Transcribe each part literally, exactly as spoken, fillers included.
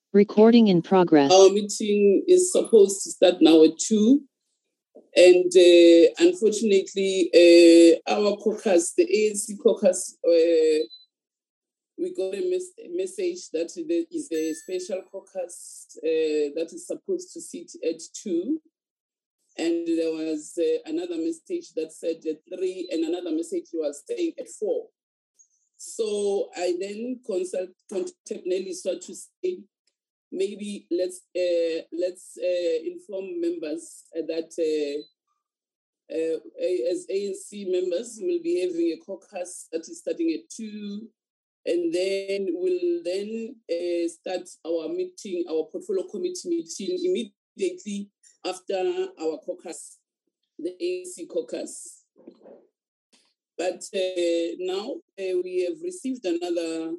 Recording in progress. Our meeting is supposed to start now at two. And uh, unfortunately, uh, our caucus, the A N C caucus, uh, we got a, mes- a message that there is a special caucus uh, that is supposed to sit at two. And there was uh, another message that said at three, and another message was saying at four. So I then consult, contacted Nelly so to say, maybe let's uh, let's uh, inform members that uh, uh, as A N C members will be having a caucus that is starting at two, and then we'll then uh, start our meeting, our portfolio committee meeting immediately after our caucus, the A N C caucus. But uh, now uh, we have received another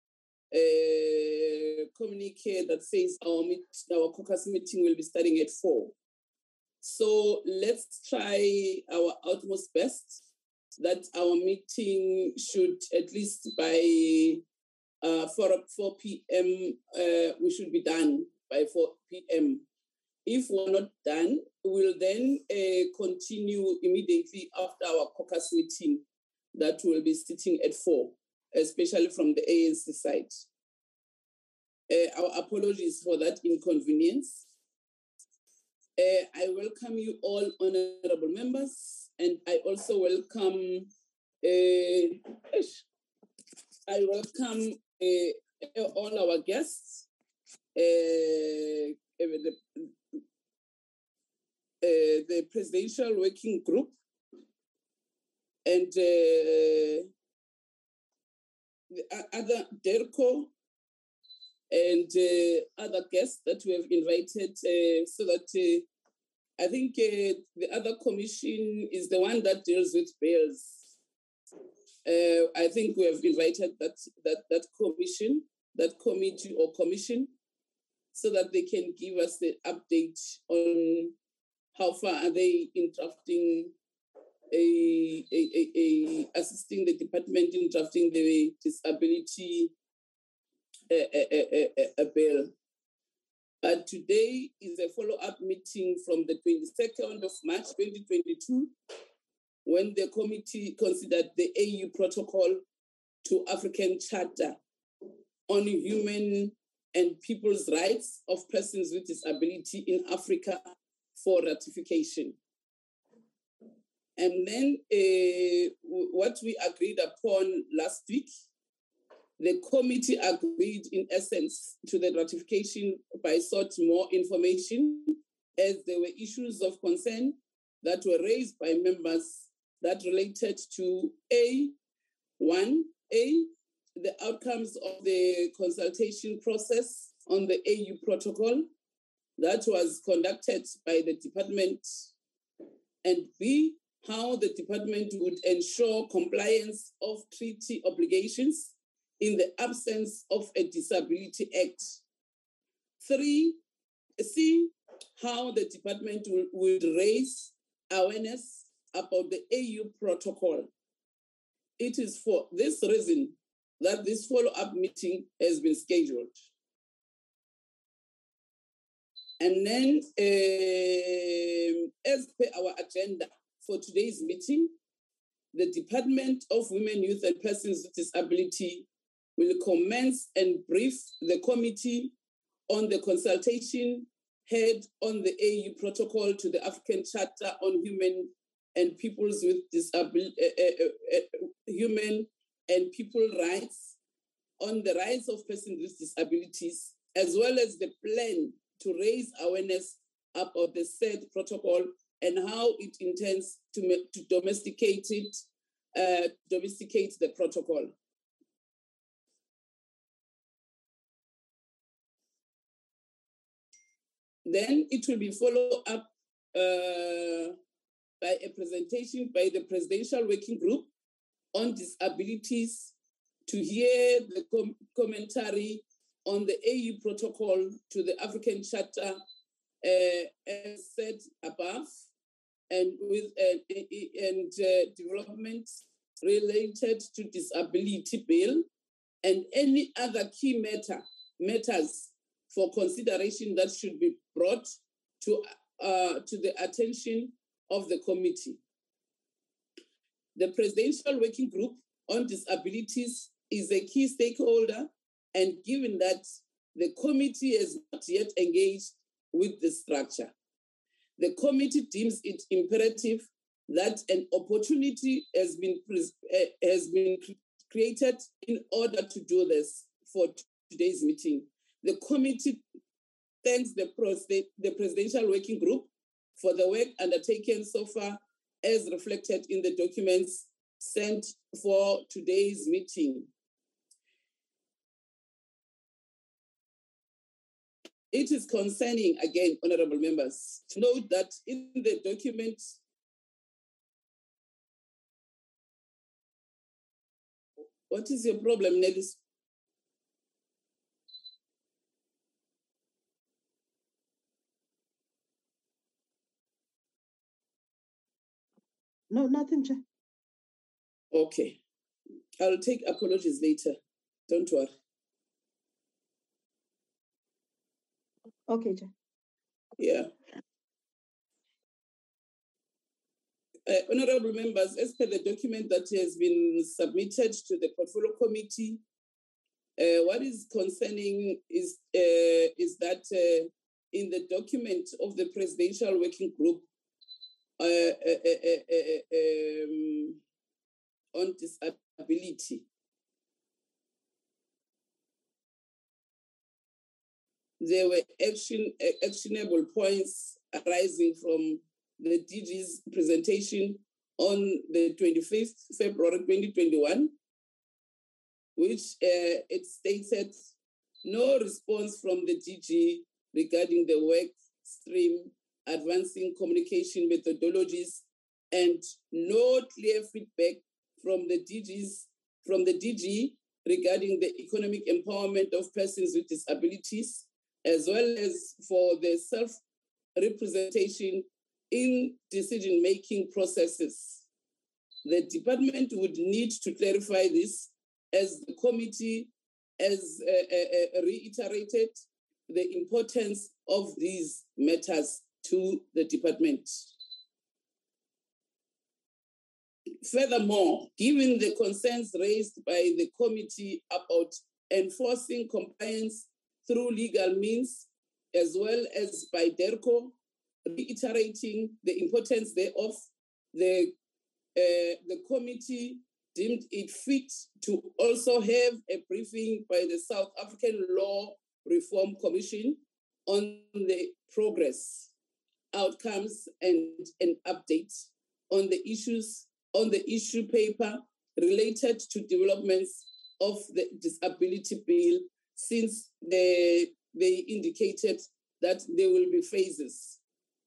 uh, communique that says our meet, our caucus meeting will be starting at four. So let's try our utmost best that our meeting should at least by uh, four p.m. Uh, we should be done by four p.m. If we're not done, we'll then uh, continue immediately after our caucus meeting that will be sitting at four, especially from the A N C side. Uh, our apologies for that inconvenience. Uh, I welcome you all, honorable members, and I also welcome, uh, I welcome uh, all our guests, uh, the, uh, the Presidential Working Group, and uh, the other DERCO, and uh, other guests that we have invited, uh, so that uh, I think uh, the other commission is the one that deals with bails. Uh, I think we have invited that, that, that commission, that committee or commission, so that they can give us the update on how far are they in drafting A, a, a, a assisting the department in drafting the disability a, a, a, a bill. But today is a follow-up meeting from the twenty-second of March twenty twenty-two, when the committee considered the A U protocol to African Charter on human and people's rights of persons with disability in Africa for ratification. And then uh, what we agreed upon last week, the committee agreed in essence to the ratification by sought more information, as there were issues of concern that were raised by members that related to A, one, A, the outcomes of the consultation process on the A U protocol that was conducted by the department, and B, how the department would ensure compliance of treaty obligations in the absence of a Disability Act. Three, C, how the department will, would raise awareness about the A U protocol. It is for this reason that this follow-up meeting has been scheduled. And then, um, as per our agenda for today's meeting, the Department of Women, Youth and Persons with Disability will commence and brief the committee on the consultation held on the A U protocol to the African Charter on Human and Peoples with Disability, uh, uh, uh, Human and People Rights, on the rights of persons with disabilities, as well as the plan to raise awareness about the said protocol and how it intends to, to domesticate it, uh, domesticate the protocol. Then it will be followed up uh, by a presentation by the Presidential Working Group on Disabilities to hear the com- commentary on the A U protocol to the African Charter uh, as said above, and with uh, and uh, development related to disability bill and any other key matter matters for consideration that should be brought to, uh, to the attention of the committee. The Presidential Working Group on Disabilities is a key stakeholder, and given that the committee has not yet engaged with the structure, the committee deems it imperative that an opportunity has been, uh, has been created in order to do this for today's meeting. The committee thanks the, the Presidential Working Group for the work undertaken so far, as reflected in the documents sent for today's meeting. It is concerning, again, honorable members, to note that in the document, what is your problem, Nellis? No, nothing, Chair. Okay. I'll take apologies later. Don't worry. Okay, Chair. Yeah. Uh, honorable members, as per the document that has been submitted to the Portfolio Committee, uh, what is concerning is, uh, is that uh, in the document of the Presidential Working Group uh, uh, uh, uh, um, on disability, there were action, actionable points arising from the D G's presentation on the twenty-fifth of February twenty twenty-one, which uh, it stated no response from the D G regarding the work stream advancing communication methodologies, and no clear feedback from the D Gs from the D G regarding the economic empowerment of persons with disabilities, as well as for the self-representation in decision-making processes. The department would need to clarify this, as the committee has uh, uh, reiterated the importance of these matters to the department. Furthermore, given the concerns raised by the committee about enforcing compliance through legal means, as well as by DERCO, reiterating the importance thereof, the, uh, the committee deemed it fit to also have a briefing by the South African Law Reform Commission on the progress, outcomes, and an update on the issues, on the issue paper related to developments of the disability bill, since they, they indicated that there will be phases.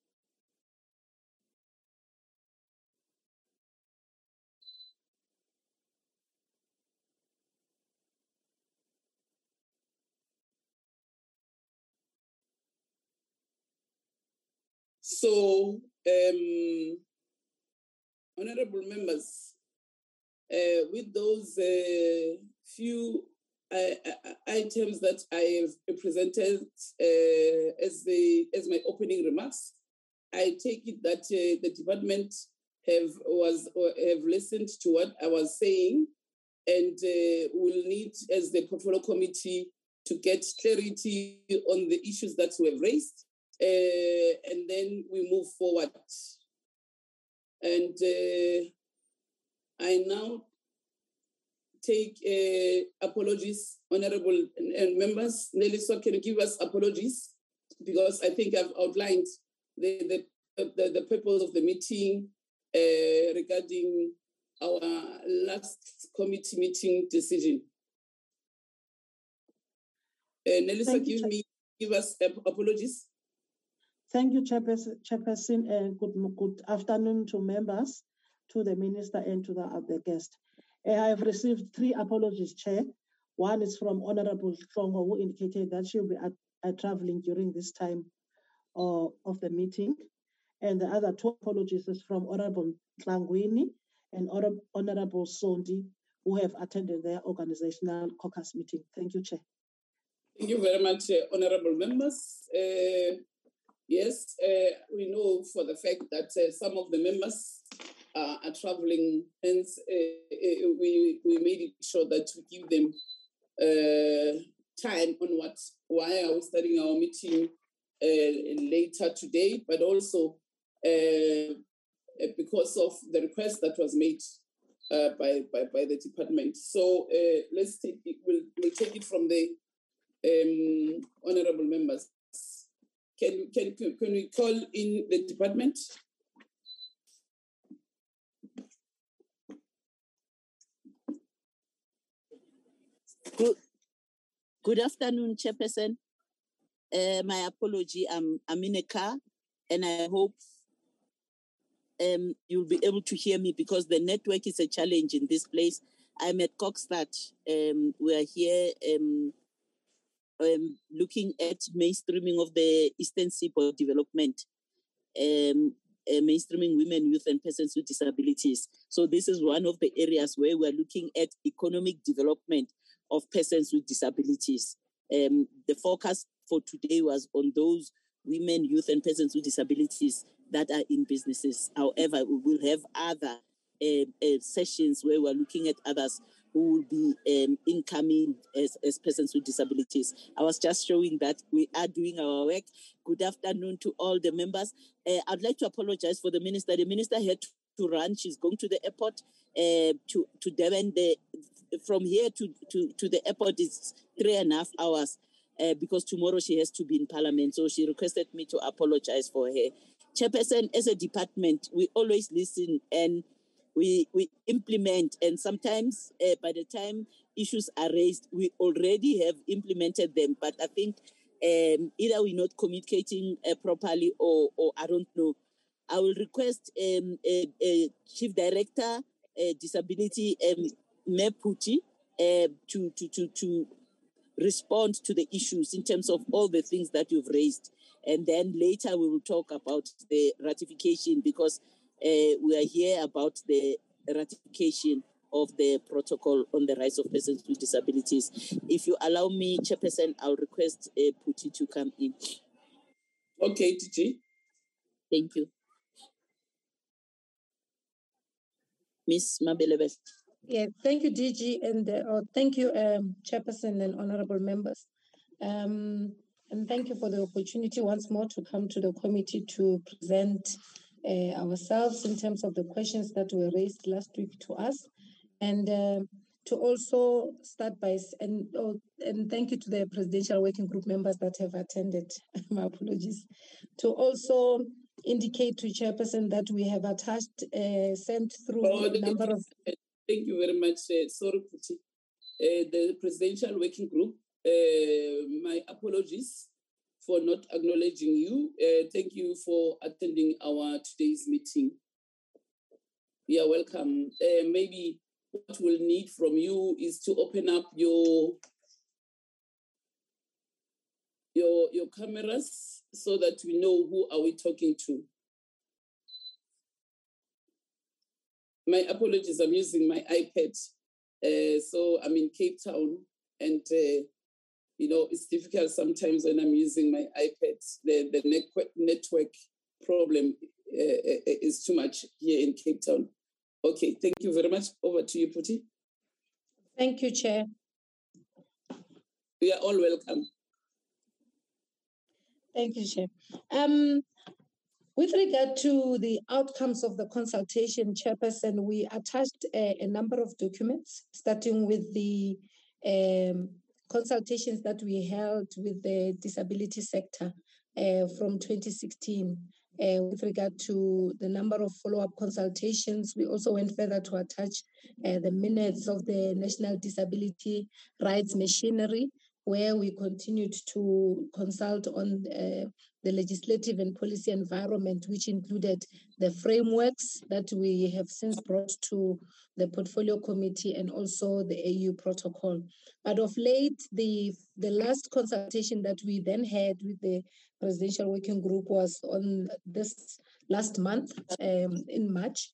So, um, honorable members, uh, with those uh, few uh, items that I have presented uh, as the as my opening remarks, I take it that uh, the department have was or have listened to what I was saying, and uh, will need, as the Portfolio Committee, to get clarity on the issues that we have raised. Uh, and then we move forward. And uh, I now take uh, apologies, honorable and, and members. Nelisa, can you give us apologies? Because I think I've outlined the, the, the, the purpose of the meeting uh, regarding our last committee meeting decision. Uh, Nelisa, give me, give us uh, apologies. Thank you, Chairperson, Chairperson, and good, good afternoon to members, to the Minister, and to the other guest. I have received three apologies, Chair. One is from Honorable Tlongo, who indicated that she'll be at, at traveling during this time uh, of the meeting. And the other two apologies is from Honorable Tlangwini and Honorable Sondi, who have attended their organizational caucus meeting. Thank you, Chair. Thank you very much, uh, honorable members. Uh, yes, uh, we know for the fact that uh, some of the members uh, are traveling, hence uh, uh, we, we made it sure that we give them uh, time on what, why are we starting our meeting uh, later today, but also uh, because of the request that was made uh, by, by, by the department. So uh, let's take it, we'll, we'll take it from the um, honorable members. Can, can, can we call in the department? Good, good afternoon, Chairperson. Uh, my apology, I'm, I'm in a car, and I hope um, you'll be able to hear me because the network is a challenge in this place. I'm at Kokstad. Um, we are here um, um, looking at mainstreaming of the Eastern Seaboard development, um, uh, mainstreaming women, youth, and persons with disabilities. So this is one of the areas where we're looking at economic development of persons with disabilities. Um, the focus for today was on those women, youth, and persons with disabilities that are in businesses. However, we will have other uh, uh, sessions where we're looking at others who will be um, incoming as, as persons with disabilities. I was just showing that we are doing our work. Good afternoon to all the members. Uh, I'd like to apologize for the minister. The minister had to run. She's going to the airport uh, to, to Durban. The, from here to, to, to the airport is three and a half hours uh, because tomorrow she has to be in Parliament. So she requested me to apologize for her. Chairperson, as a department, we always listen and we we implement, and sometimes uh, by the time issues are raised, we already have implemented them. But I think um, either we're not communicating uh, properly or, or I don't know. I will request um, a, a Chief Director, uh, Disability, um, Meputi, uh, to, to, to, to respond to the issues in terms of all the things that you've raised. And then later we will talk about the ratification because uh, we are here about the ratification of the protocol on the rights of persons with disabilities. If you allow me, Chairperson, I'll request uh, Puti to come in. Okay, T G. Thank you. Miss Mabelebel. Yeah, thank you, D G, and uh, oh, thank you, um, Chairperson and honorable members. Um, and thank you for the opportunity once more to come to the committee to present uh, ourselves in terms of the questions that were raised last week to us. And uh, to also start by, and, oh, and thank you to the Presidential Working Group members that have attended. My apologies. To also indicate to Chairperson that we have attached, uh, sent through Oh, a number of... Thank you very much. Uh, sorry, Puti. Uh, the Presidential Working Group, uh, my apologies for not acknowledging you. Uh, thank you for attending our today's meeting. You are welcome. Uh, maybe what we'll need from you is to open up your, your, your cameras so that we know who are we talking to. My apologies, I'm using my iPad. Uh, so I'm in Cape Town and, uh, you know, it's difficult sometimes when I'm using my iPad. The, the network, network problem uh, is too much here in Cape Town. Okay, thank you very much. Over to you, Puti. Thank you, Chair. We are all welcome. Thank you, Chair. Um, With regard to the outcomes of the consultation, Chairperson, we attached a, a number of documents, starting with the um, consultations that we held with the disability sector uh, from twenty sixteen. Uh, with regard to the number of follow-up consultations, we also went further to attach uh, the minutes of the National Disability Rights Machinery, where we continued to consult on uh, the legislative and policy environment, which included the frameworks that we have since brought to the Portfolio Committee and also the A U protocol. But of late, the, the last consultation that we then had with the Presidential Working Group was on this last month um, in March.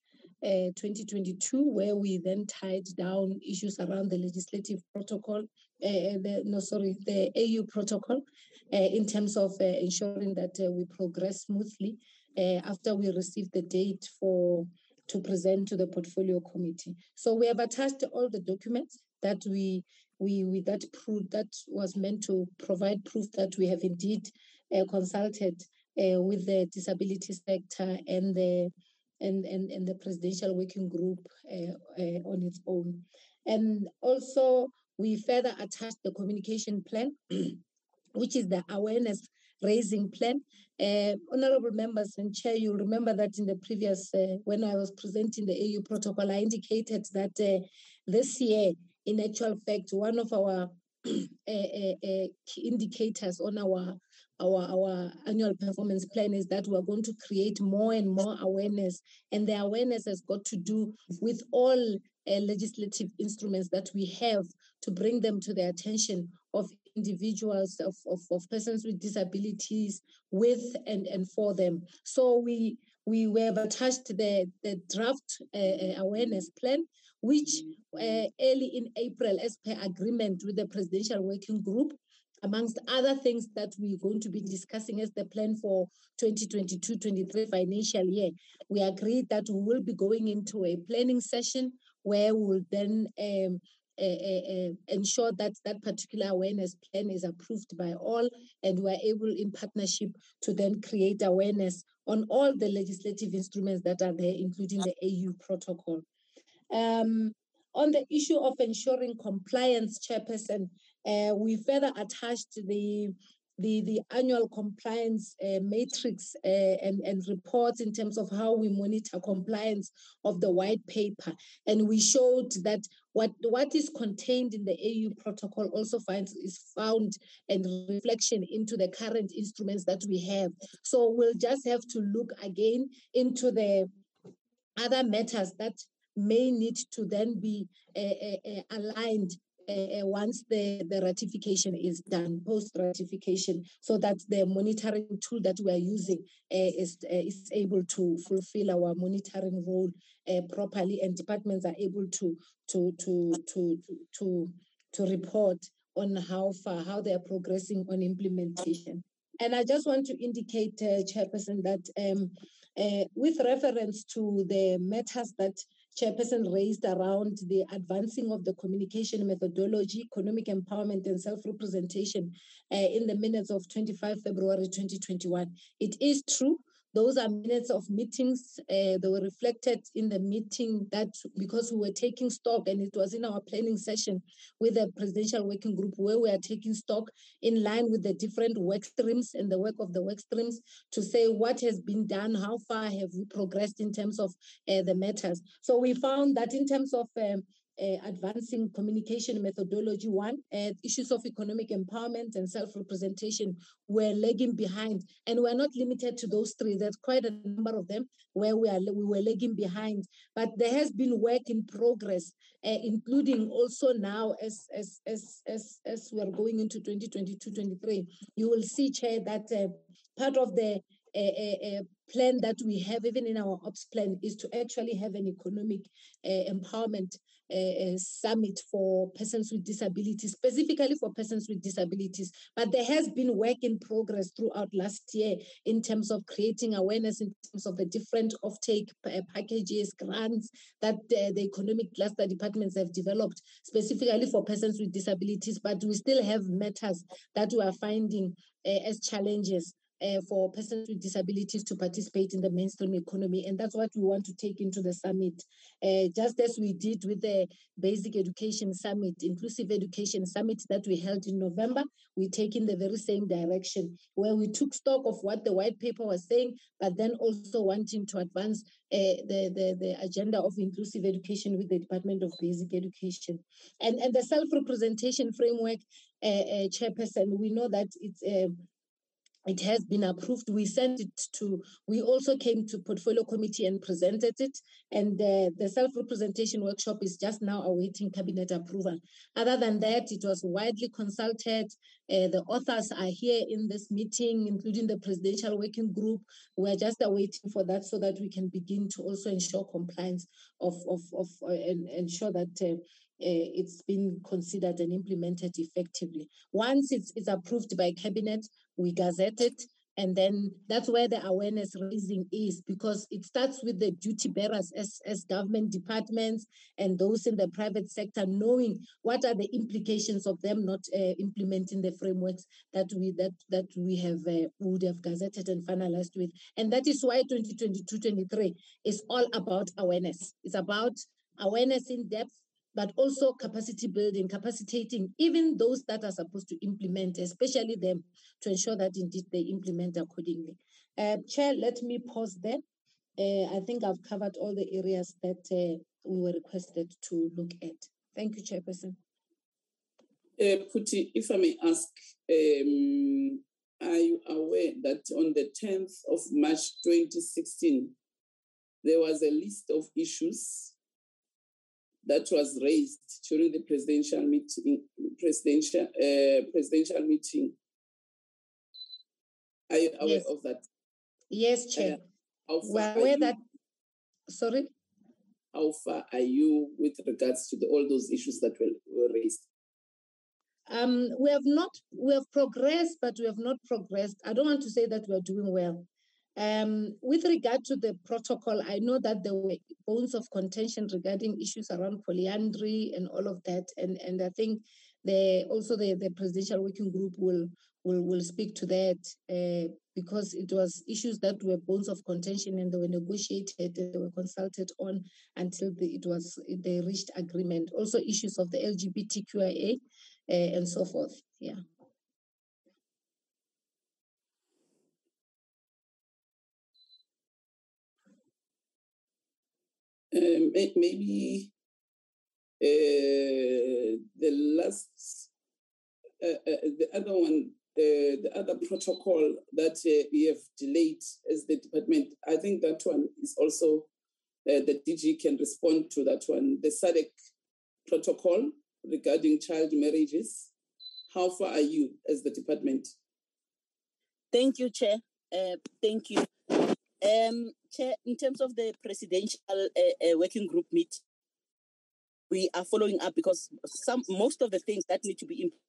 uh, twenty twenty-two, where we then tied down issues around the legislative protocol, uh, the, no, sorry, the A U protocol, uh, in terms of uh, ensuring that uh, we progress smoothly uh, after we receive the date for to present to the portfolio committee. So we have attached all the documents that we we, we that proof that was meant to provide proof that we have indeed uh, consulted uh, with the disability sector and the and, and, and the presidential working group uh, uh, on its own. And also we further attached the communication plan, which is the awareness raising plan. Uh, honorable members and chair, you remember that in the previous, uh, when I was presenting the A U protocol, I indicated that uh, this year, in actual fact, one of our uh, uh, uh, key indicators on our, our, our annual performance plan is that we're going to create more and more awareness. And the awareness has got to do with all uh, legislative instruments that we have to bring them to the attention of individuals, of, of, of persons with disabilities, with and, and for them. So we we have attached the, the draft uh, awareness plan, which uh, early in April, as per agreement with the Presidential Working Group, amongst other things that we're going to be discussing as the plan for twenty twenty-two twenty-three financial year, we agreed that we will be going into a planning session where we will then um, Uh, uh, uh, ensure that that particular awareness plan is approved by all, and we're able in partnership to then create awareness on all the legislative instruments that are there, including the A U protocol. Um, on the issue of ensuring compliance, Chairperson, uh, we further attached the The, the annual compliance uh, matrix uh, and, and reports in terms of how we monitor compliance of the white paper. And we showed that what, what is contained in the A U protocol also finds, is found and reflection into the current instruments that we have. So we'll just have to look again into the other matters that may need to then be uh, uh, aligned Uh, once the, the ratification is done, post-ratification, so that the monitoring tool that we are using uh, is, uh, is able to fulfill our monitoring role uh, properly, and departments are able to, to, to, to, to, to report on how far, how they are progressing on implementation. And I just want to indicate, uh, Chairperson, that um, uh, with reference to the matters that Chairperson raised around the advancing of the communication methodology, economic empowerment and self-representation uh, in the minutes of twenty-fifth February twenty twenty-one. It is true, those are minutes of meetings. Uh, they were reflected in the meeting that, because we were taking stock, and it was in our planning session with the Presidential Working Group, where we are taking stock in line with the different work streams and the work of the work streams to say what has been done, how far have we progressed in terms of uh, the matters. So we found that in terms of um, uh, advancing communication methodology, one, uh, issues of economic empowerment and self-representation were lagging behind, and we're not limited to those three. There's quite a number of them where we are we were lagging behind, but there has been work in progress, uh, including also now as as as as as we are going into twenty twenty-two twenty-three. You will see, Chair, that uh, part of the uh, uh, uh, plan that we have, even in our ops plan, is to actually have an economic uh, empowerment uh, summit for persons with disabilities, specifically for persons with disabilities. But there has been work in progress throughout last year in terms of creating awareness in terms of the different offtake uh, packages, grants that uh, the economic cluster departments have developed specifically for persons with disabilities. But we still have matters that we are finding uh, as challenges Uh, for persons with disabilities to participate in the mainstream economy. And that's what we want to take into the summit. Uh, just as we did with the Basic Education Summit, Inclusive Education Summit that we held in November, we take in the very same direction, where we took stock of what the white paper was saying, but then also wanting to advance uh, the, the, the agenda of inclusive education with the Department of Basic Education. And, and the self-representation framework, uh, uh, Chairperson, we know that it's uh, it has been approved. We sent it to, we also came to portfolio committee and presented it. And uh, the self-representation workshop is just now awaiting cabinet approval. Other than that, it was widely consulted. Uh, the authors are here in this meeting, including the presidential working group. We're just awaiting for that so that we can begin to also ensure compliance of, of, of uh, and ensure that uh, Uh, it's been considered and implemented effectively. Once it's, it's approved by cabinet, we gazette it, and then that's where the awareness raising is, because it starts with the duty bearers as, as government departments and those in the private sector, knowing what are the implications of them not uh, implementing the frameworks that we that that we have uh, would have gazetted and finalized with. And that is why twenty twenty-two twenty-three is all about awareness. It's about awareness in depth, but also capacity building, capacitating even those that are supposed to implement, especially them, to ensure that indeed they implement accordingly. Uh, Chair, let me pause there. Uh, I think I've covered all the areas that uh, we were requested to look at. Thank you, Chairperson. Uh, Phuthi, if I may ask, um, are you aware that on the tenth of March twenty sixteen, there was a list of issues that was raised during the presidential meeting, presidential uh, presidential meeting? Are you aware Yes. of that? Yes, Chair. Uh, how We're far are aware you, that, sorry? how far are you with regards to the, all those issues that were, were raised? Um, we have not, we have progressed, but we have not progressed. I don't want to say that we're doing well. Um, with regard to the protocol, I know that there were bones of contention regarding issues around polyandry and all of that. And, and I think the, also the, the presidential working group will, will, will speak to that uh, because it was issues that were bones of contention and they were negotiated and they were consulted on until the, it was, they reached agreement. Also issues of the L G B T Q I A uh, and so forth, yeah. Uh, maybe uh, the last, uh, uh, the other one, uh, the other protocol that uh, we have delayed as the department, I think that one is also, uh, the D G can respond to that one. The S A D C protocol regarding child marriages, how far are you as the department? Thank you, Chair. Uh, thank you. Um, Chair, in terms of the presidential uh, uh, working group meet, we are following up because some most of the things that need to be implemented,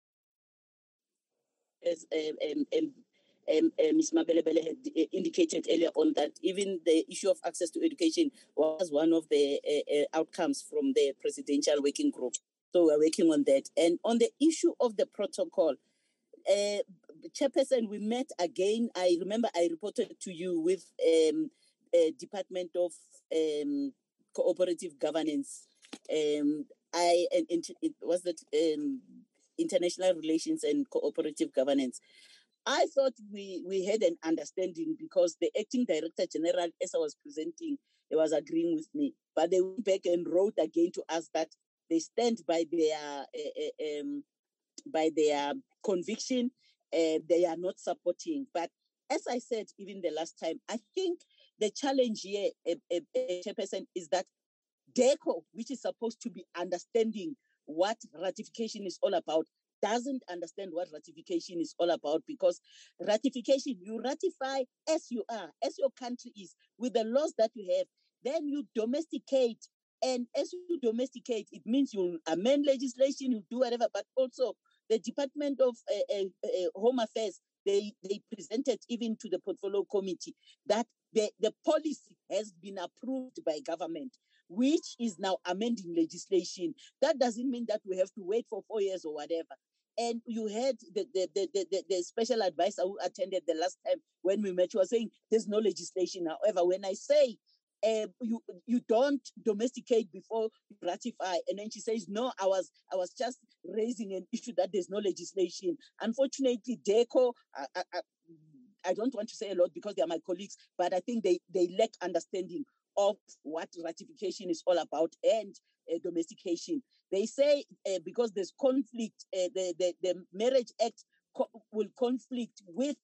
as um, um, um, uh, Miz Mabelebele had uh, indicated earlier on, that even the issue of access to education was one of the uh, uh, outcomes from the presidential working group. So we're working on that. And on the issue of the protocol, uh, Chairperson, we met again. I remember I reported to you with um, a Department of um, Cooperative Governance. Um, I and, and it was that um, International Relations and Cooperative Governance. I thought we, we had an understanding because the acting director general, as I was presenting, he was agreeing with me. But they went back and wrote again to us that they stand by their uh, um, by their conviction. Uh, they are not supporting. But as I said, even the last time, I think the challenge here, uh, uh, uh, Chairperson, is that DIRCO, which is supposed to be understanding what ratification is all about, doesn't understand what ratification is all about, because ratification, you ratify as you are, as your country is, with the laws that you have, then you domesticate. And as you domesticate, it means you'll amend legislation, you do whatever, but also the Department of uh, uh, uh, Home Affairs, they, they presented even to the portfolio committee that the, the policy has been approved by government, which is now amending legislation. That doesn't mean that we have to wait for four years or whatever. And you had the, the, the, the, the special advisor who attended the last time when we met, you were saying there's no legislation. However, when I say uh, you you don't domesticate before you ratify, and then she says, no, I was I was just raising an issue that there's no legislation. Unfortunately, DIRCO, I, I, I don't want to say a lot because they are my colleagues, but I think they, they lack understanding of what ratification is all about and uh, domestication. They say uh, because there's conflict, uh, the, the, the Marriage Act co- will conflict with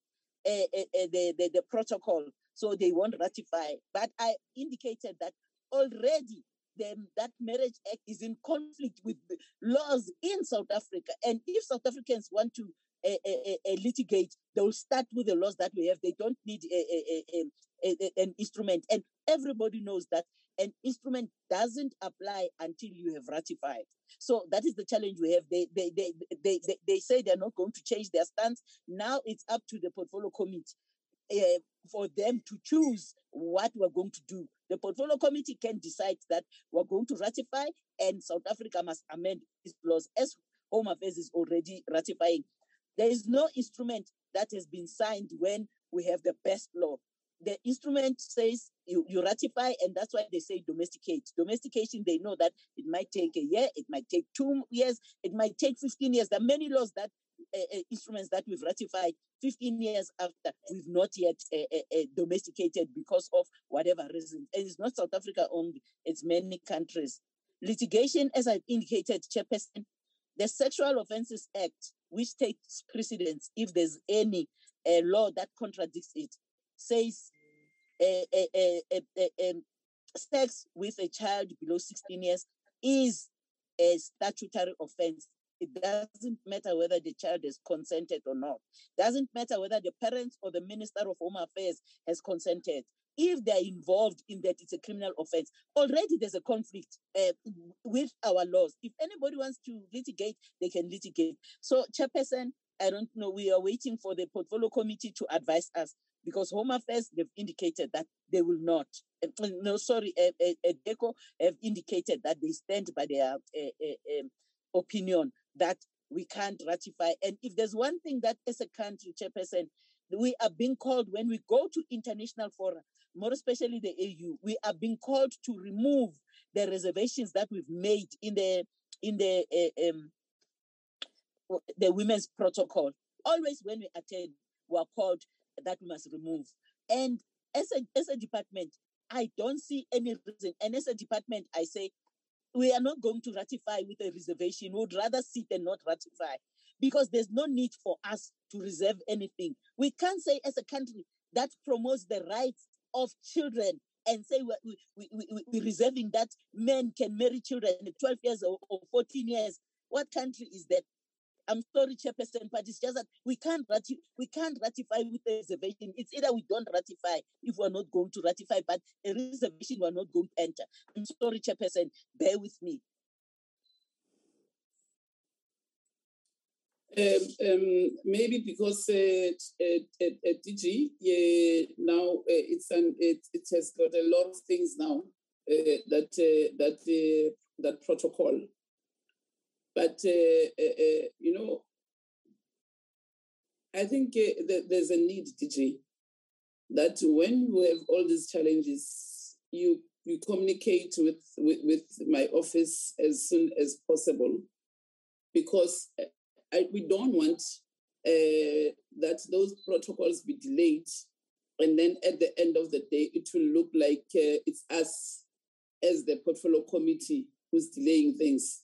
uh, uh, uh, the, the, the protocol, so they won't ratify. But I indicated that already the, that Marriage Act is in conflict with the laws in South Africa. And if South Africans want to uh, uh, uh, litigate, they'll start with the laws that we have. They don't need a, a, a, a, a, an instrument. And everybody knows that an instrument doesn't apply until you have ratified. So that is the challenge we have. They, they, they, they, they, they say they're not going to change their stance. Now it's up to the portfolio committee uh, for them to choose what we're going to do. The portfolio committee can decide that we're going to ratify and South Africa must amend its laws as Home Affairs is already ratifying. There is no instrument that has been signed when we have the best law. The instrument says you, you ratify, and that's why they say domesticate. Domestication, they know that it might take a year, it might take two years, it might take fifteen years. There are many laws that, uh, uh, instruments that we've ratified fifteen years after, we've not yet uh, uh, uh, domesticated because of whatever reason. And it's not South Africa only, it's many countries. Litigation, as I've indicated, Chairperson, the Sexual Offences Act, which takes precedence if there's any uh, law that contradicts it, says uh, uh, uh, uh, uh, um, sex with a child below sixteen years is a statutory offense. It doesn't matter whether the child has consented or not. Doesn't matter whether the parents or the Minister of Home Affairs has consented. If they're involved in that, it's a criminal offense. Already there's a conflict uh, with our laws. If anybody wants to litigate, they can litigate. So, Chairperson, I don't know, we are waiting for the portfolio committee to advise us, because Home Affairs, they've indicated that they will not. Uh, no, sorry, uh, uh, DECO have indicated that they stand by their uh, uh, um, opinion that we can't ratify. And if there's one thing that as a country, Chairperson, we are being called when we go to international fora, more especially the A U, we are being called to remove the reservations that we've made in the in the uh, um, the women's protocol. Always when we attend, we are called that we must remove. And as a as a department, I don't see any reason. And as a department, I say we are not going to ratify with a reservation. We would rather sit and not ratify, because there's no need for us to reserve anything. We can't say as a country that promotes the rights of children and say we, we, we, we, we're reserving that men can marry children at twelve years or, or fourteen years. What country is that? I'm sorry, Chairperson, but it's just that we can't rati- we can't ratify with a reservation. It's either we don't ratify if we're not going to ratify, but a reservation we're not going to enter. I'm sorry, Chairperson, bear with me. Um, um, maybe because uh, uh, uh, D G, yeah, now uh, it's an it, it has got a lot of things now uh, that uh, that uh, that protocol. But, uh, uh, uh, you know, I think uh, th- there's a need, D J, that when you have all these challenges, you you communicate with, with, with my office as soon as possible, because I, we don't want uh, that those protocols be delayed, and then at the end of the day, it will look like uh, it's us as the portfolio committee who's delaying things.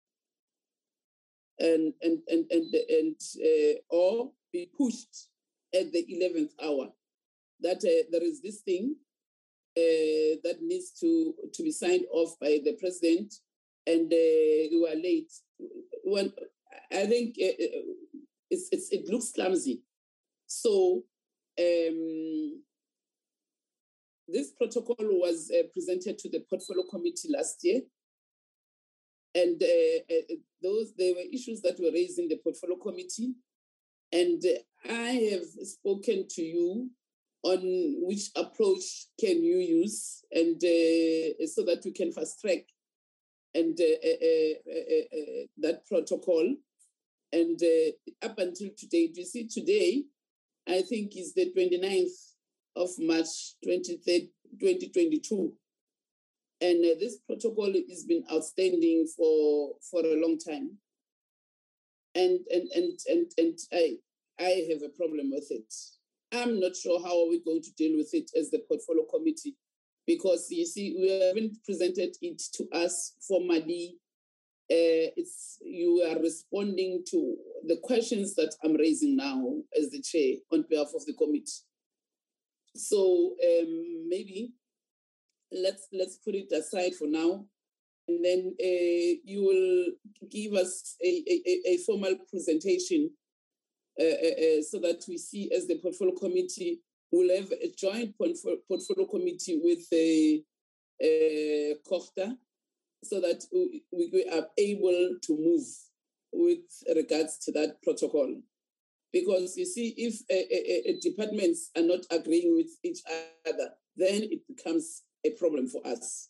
And and and and and uh, or be pushed at the eleventh hour. That uh, there is this thing uh, that needs to to be signed off by the president, and uh, we are late. When I think uh, it's, it's it looks clumsy. So um, this protocol was uh, presented to the portfolio committee last year. And uh, uh, those there were issues that were raised in the portfolio committee, and uh, I have spoken to you on which approach can you use, and uh, so that we can fast track and uh, uh, uh, uh, that protocol. And uh, up until today, do you see today? I think is the twenty-ninth of March, twenty twenty-two. And uh, this protocol has been outstanding for, for a long time. And and and and and I I have a problem with it. I'm not sure how are we going to deal with it as the portfolio committee, because you see, we haven't presented it to us formally uh, it's you are responding to the questions that I'm raising now as the chair on behalf of the committee. So um, maybe let's let's put it aside for now, and then uh, you will give us a, a, a formal presentation uh, uh, so that we see, as the portfolio committee, we'll have a joint portfolio committee with the uh, COGTA, so that we, we are able to move with regards to that protocol. Because you see, if uh, uh, uh, departments are not agreeing with each other, then it becomes a problem for us.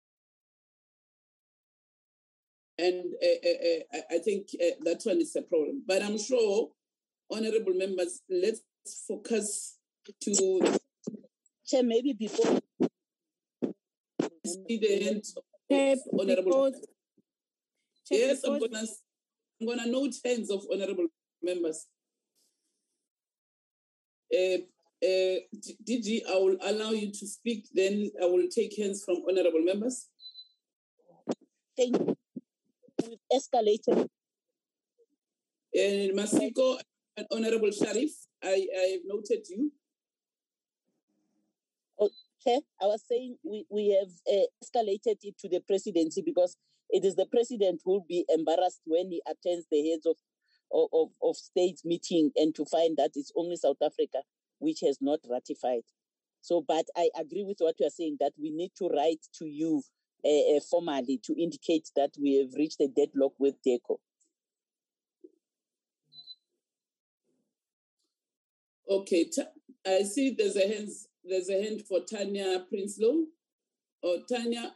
And uh, uh, uh, I think uh, that one is a problem. But I'm sure, honorable members, let's focus to... Chair, maybe before... See the end of Chair, honorable... before, yes, before... I'm gonna, I'm gonna note hands of honorable members. Uh, uh, D G, I will allow you to speak, then I will take hands from honorable members. Thank you. We've escalated. And Masiko and Honorable Sharif, I, I have noted you. Oh, Chair, I was saying we, we have uh, escalated it to the presidency because it is the president who will be embarrassed when he attends the heads of, of, of states meeting and to find that it's only South Africa which has not ratified. So, but I agree with what you are saying, that we need to write to you uh, uh, formally to indicate that we have reached a deadlock with DERCO. Okay, I see there's a hand, there's a hand for Tanya Prinsloo. Or Tanya.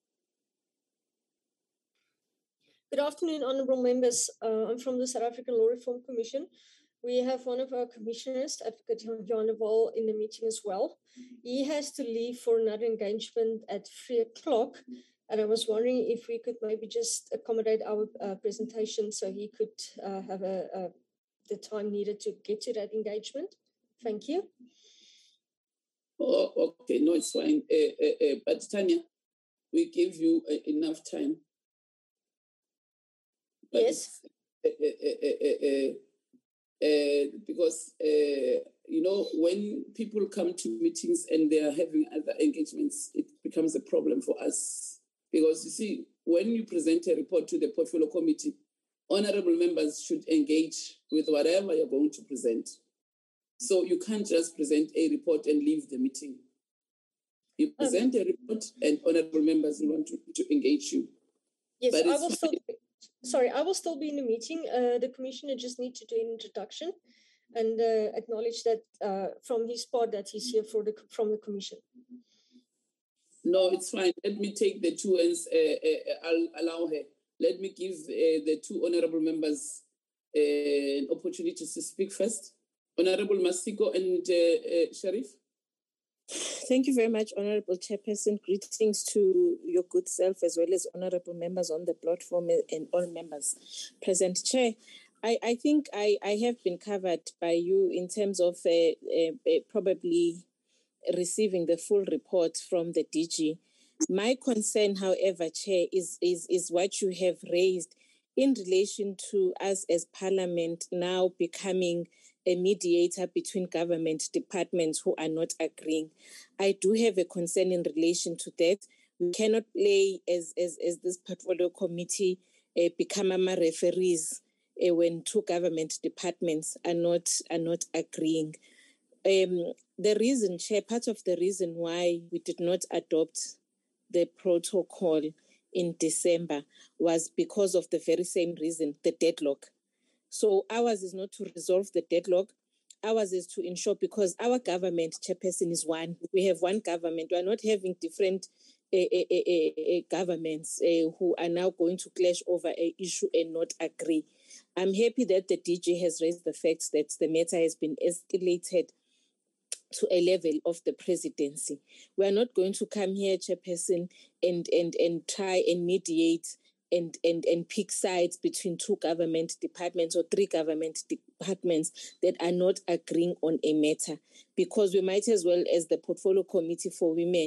Good afternoon, honourable members. Uh, I'm from the South African Law Reform Commission. We have one of our commissioners, Advocate Jan de Waal, in the meeting as well. He has to leave for another engagement at three o'clock. And I was wondering if we could maybe just accommodate our uh, presentation so he could uh, have a, a, the time needed to get to that engagement. Thank you. Oh, okay. No, it's fine. Uh, uh, uh, but Tanya, we gave you uh, enough time. But yes. Uh, uh, uh, uh, uh, uh, because, uh, you know, when people come to meetings and they are having other engagements, it becomes a problem for us. Because, you see, when you present a report to the portfolio committee, honorable members should engage with whatever you're going to present. So you can't just present a report and leave the meeting. You present um, a report and honorable members want to, to engage you. Yes, but I will still be, sorry, I will still be in the meeting. Uh, the commissioner just needs to do an introduction and uh, acknowledge that uh, from his part that he's here for the from the commission. No, it's fine. Let me take the two and uh, uh, I'll allow her. Let me give uh, the two honorable members uh, an opportunity to speak first. Honorable Masiko and uh, uh, Sharif. Thank you very much, Honorable Chairperson. Greetings to your good self as well as honorable members on the platform and all members present. Chair, I, I think I, I have been covered by you in terms of uh, uh, uh, probably receiving the full report from the D G. My concern, however, Chair, is, is, is what you have raised in relation to us as Parliament now becoming a mediator between government departments who are not agreeing. I do have a concern in relation to that. We cannot play as as, as this portfolio committee uh, become ama referees uh, when two government departments are not are not agreeing. Um, the reason, Chair, part of the reason why we did not adopt the protocol in December was because of the very same reason, the deadlock. So ours is not to resolve the deadlock. Ours is to ensure, because our government, Chairperson, is one. We have one government. We are not having different uh, uh, uh, uh, governments uh, who are now going to clash over an issue and not agree. I'm happy that the D G has raised the fact that the matter has been escalated to a level of the presidency. We are not going to come here, Chairperson, and, and, and try and mediate And, and, and pick sides between two government departments or three government departments that are not agreeing on a matter, because we might as well, as the Portfolio Committee for Women,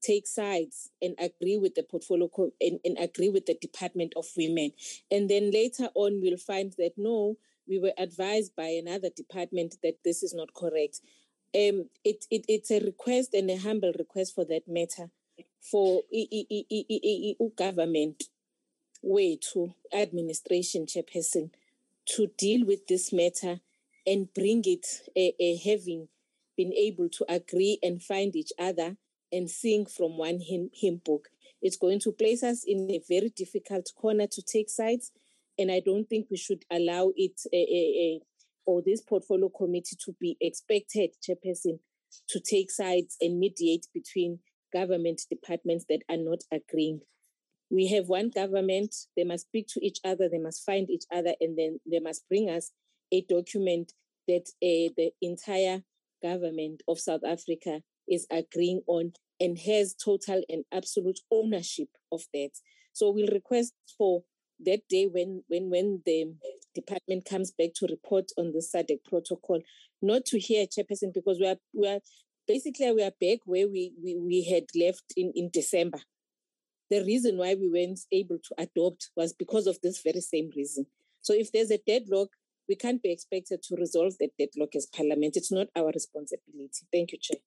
take sides and agree with the portfolio co- and, and agree with the Department of Women. And then later on, we'll find that no, we were advised by another department that this is not correct. Um, it, it it's a request and a humble request for that matter for I, I, I, I, I, I, government way to administration chairperson to deal with this matter and bring it a, a having been able to agree and find each other and sing from one hymn, hymn book. It's going to place us in a very difficult corner to take sides, and I don't think we should allow it a, a, a, or this portfolio committee to be expected, chairperson, to take sides and mediate between government departments that are not agreeing. We have one government, they must speak to each other, they must find each other, and then they must bring us a document that uh, the entire government of South Africa is agreeing on and has total and absolute ownership of that. So we'll request for that day when when when the department comes back to report on the S A D C protocol, not to hear chairperson, because we are we are basically we are back where we we, we had left in, in December. The reason why we weren't able to adopt was because of this very same reason. So if there's a deadlock, we can't be expected to resolve that deadlock as Parliament. It's not our responsibility. Thank you, Chair.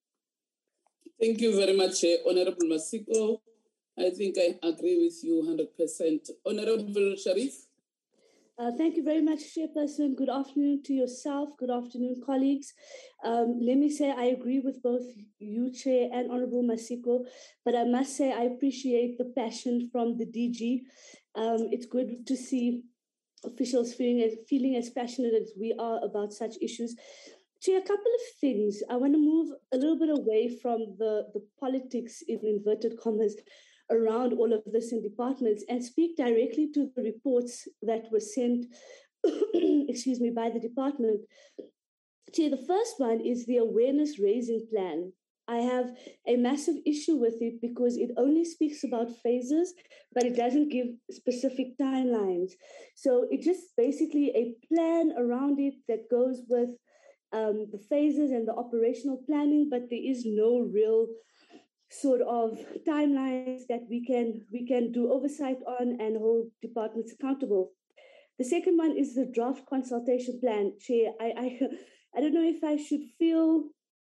Thank you very much, uh, Honorable Masiko. I think I agree with you one hundred percent. Honorable Sharif. Uh, thank you very much, Chairperson. Good afternoon to yourself. Good afternoon, colleagues. Um, let me say I agree with both you, Chair, and Honorable Masiko, but I must say I appreciate the passion from the D G. Um, it's good to see officials feeling as, feeling as passionate as we are about such issues. Chair, a couple of things. I want to move a little bit away from the, the politics, in inverted commas, around all of this in departments and speak directly to the reports that were sent, excuse me, by the department. Chair, the first one is the awareness raising plan. I have a massive issue with it because it only speaks about phases, but it doesn't give specific timelines. So it's just basically a plan around it that goes with um, the phases and the operational planning, but there is no real sort of timelines that we can we can do oversight on and hold departments accountable. The second one is the draft consultation plan. Chair, I I, I don't know if I should feel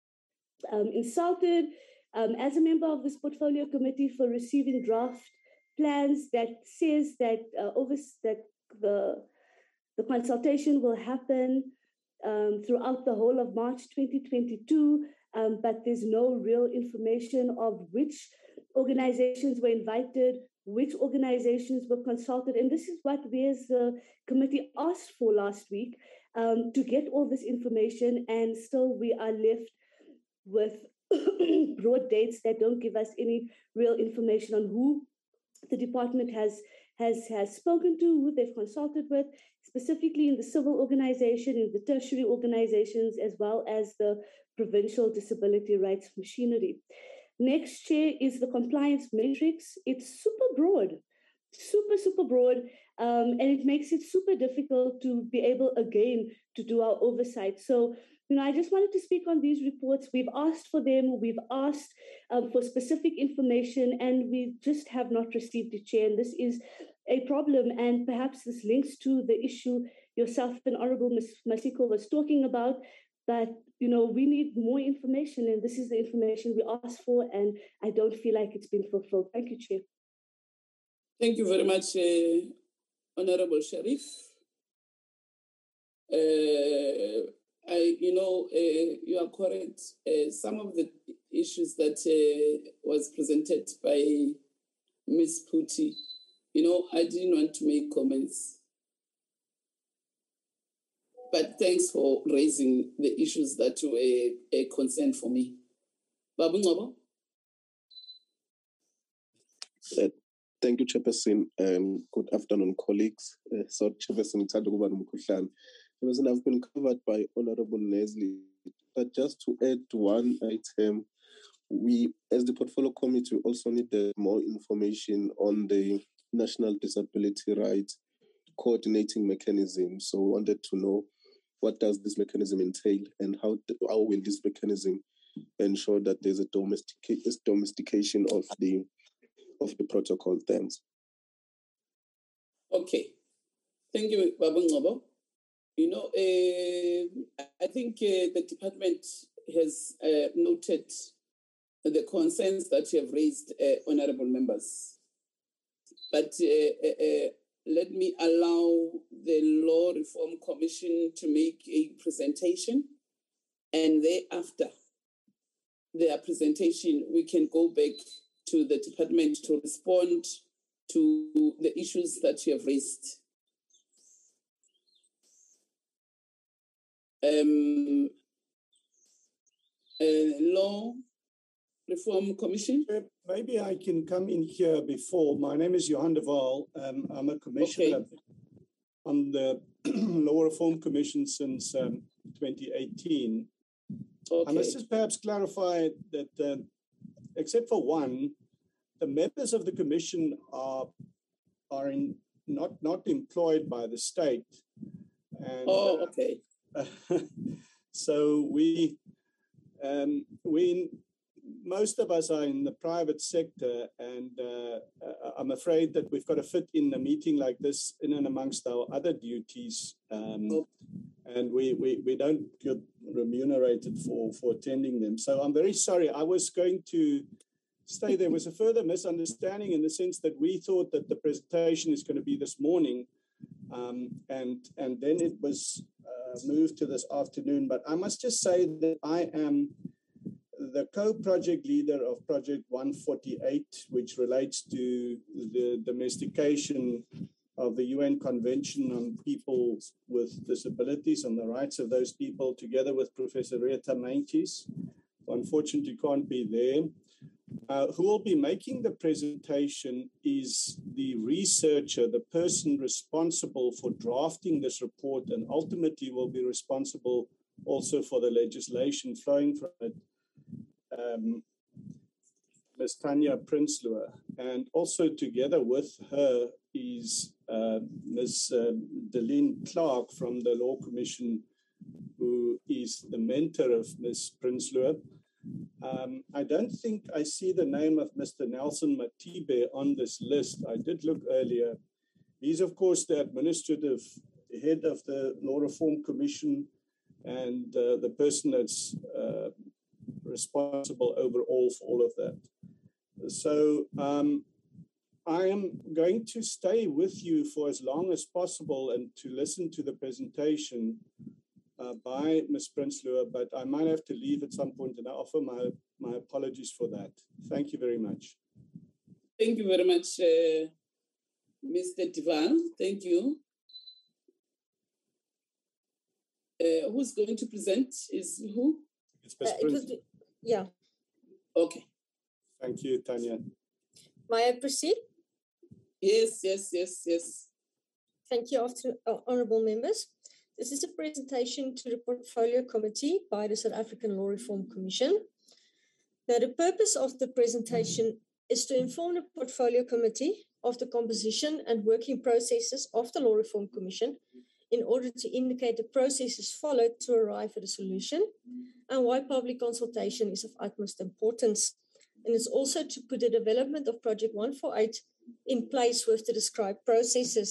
um, insulted um, as a member of this portfolio committee for receiving draft plans that says that uh, over that the the consultation will happen um, throughout the whole of March twenty twenty-two. Um, but there's no real information of which organizations were invited, which organizations were consulted. And this is what we as a committee asked for last week, um, to get all this information, and still we are left with broad dates that don't give us any real information on who the department has, has, has spoken to, who they've consulted with, specifically in the civil organization, in the tertiary organizations, as well as the provincial disability rights machinery. Next, Chair, is the compliance matrix. It's super broad, super, super broad, um, and it makes it super difficult to be able, again, to do our oversight. So, you know, I just wanted to speak on these reports. We've asked for them, we've asked um, for specific information, and we just have not received it, Chair. And this is a problem, and perhaps this links to the issue yourself and Honorable Miz Masiko was talking about. But, you know, we need more information, and this is the information we asked for, and I don't feel like it's been fulfilled. Thank you, Chair. Thank you very much, uh, Honorable Sharif. Uh, I, you know, uh, you are correct. Uh, some of the issues that uh, was presented by Miz Phuthi, you know, I didn't want to make comments. But thanks for raising the issues that were a, a concern for me. Babu Ngobo? Uh, thank you, Chairperson, and good afternoon, colleagues. Uh, so, Chairperson, Chairperson, I've been covered by Honorable Leslie. But just to add one item, we, as the Portfolio Committee, also need uh, more information on the National Disability Rights Coordinating Mechanism. So, wanted to know, what does this mechanism entail, and how how will this mechanism ensure that there's a domestic domestication of the of the protocol. Thanks. Okay, thank you, Babu Ngobo. You know, uh, I think uh, the department has uh, noted the concerns that you have raised, uh, honorable members. But uh, uh, uh, let me allow the Law Reform Commission to make a presentation, and thereafter their presentation, we can go back to the department to respond to the issues that you have raised. Um, uh, Law Reform Commission. Maybe I can come in here before. My name is Johan de Waal. Um, I'm a commissioner okay. on the Law Reform Commission since um, twenty eighteen. Okay. I must just perhaps clarify that, uh, except for one, the members of the commission are are in, not not employed by the state. And, oh, okay. Uh, so we um, we most of us are in the private sector, and uh, I'm afraid that we've got to fit in a meeting like this in and amongst our other duties, um, oh. and we, we we don't get remunerated for for attending them. So I'm very sorry. I was going to say there was a further misunderstanding in the sense that we thought that the presentation is going to be this morning, um, and and then it was uh, moved to this afternoon. But I must just say that I am the co-project leader of Project one forty-eight, which relates to the domestication of the U N Convention on People with Disabilities and the rights of those people, together with Professor Rita Meintjes, who unfortunately can't be there. Uh, who will be making the presentation is the researcher, the person responsible for drafting this report, and ultimately will be responsible also for the legislation flowing from it, um, Miz Tanya Prinsloo. And also together with her is uh, Miz Uh, Deline Clark from the Law Commission, who is the mentor of Miz Prinsloo. Um, I don't think I see the name of Mister Nelson Matibe on this list. I did look earlier. He's, of course, the administrative head of the Law Reform Commission and uh, the person that's uh, responsible overall for all of that. So um, I am going to stay with you for as long as possible and to listen to the presentation Uh, by Miz Prinsloo, but I might have to leave at some point, and I offer my, my apologies for that. Thank you very much. Thank you very much, uh, Mister de Waal. Thank you. Uh, who's going to present? Is who? It's Miz Uh, it was, yeah. Okay. Thank you, Tanya. May I proceed? Yes, yes, yes, yes. Thank you, after, uh, honourable members. This is a presentation to the Portfolio Committee by the South African Law Reform Commission. Now, the purpose of the presentation is to inform the Portfolio Committee of the composition and working processes of the Law Reform Commission in order to indicate the processes followed to arrive at a solution and why public consultation is of utmost importance. And it's also to put the development of Project one forty-eight in place with the described processes.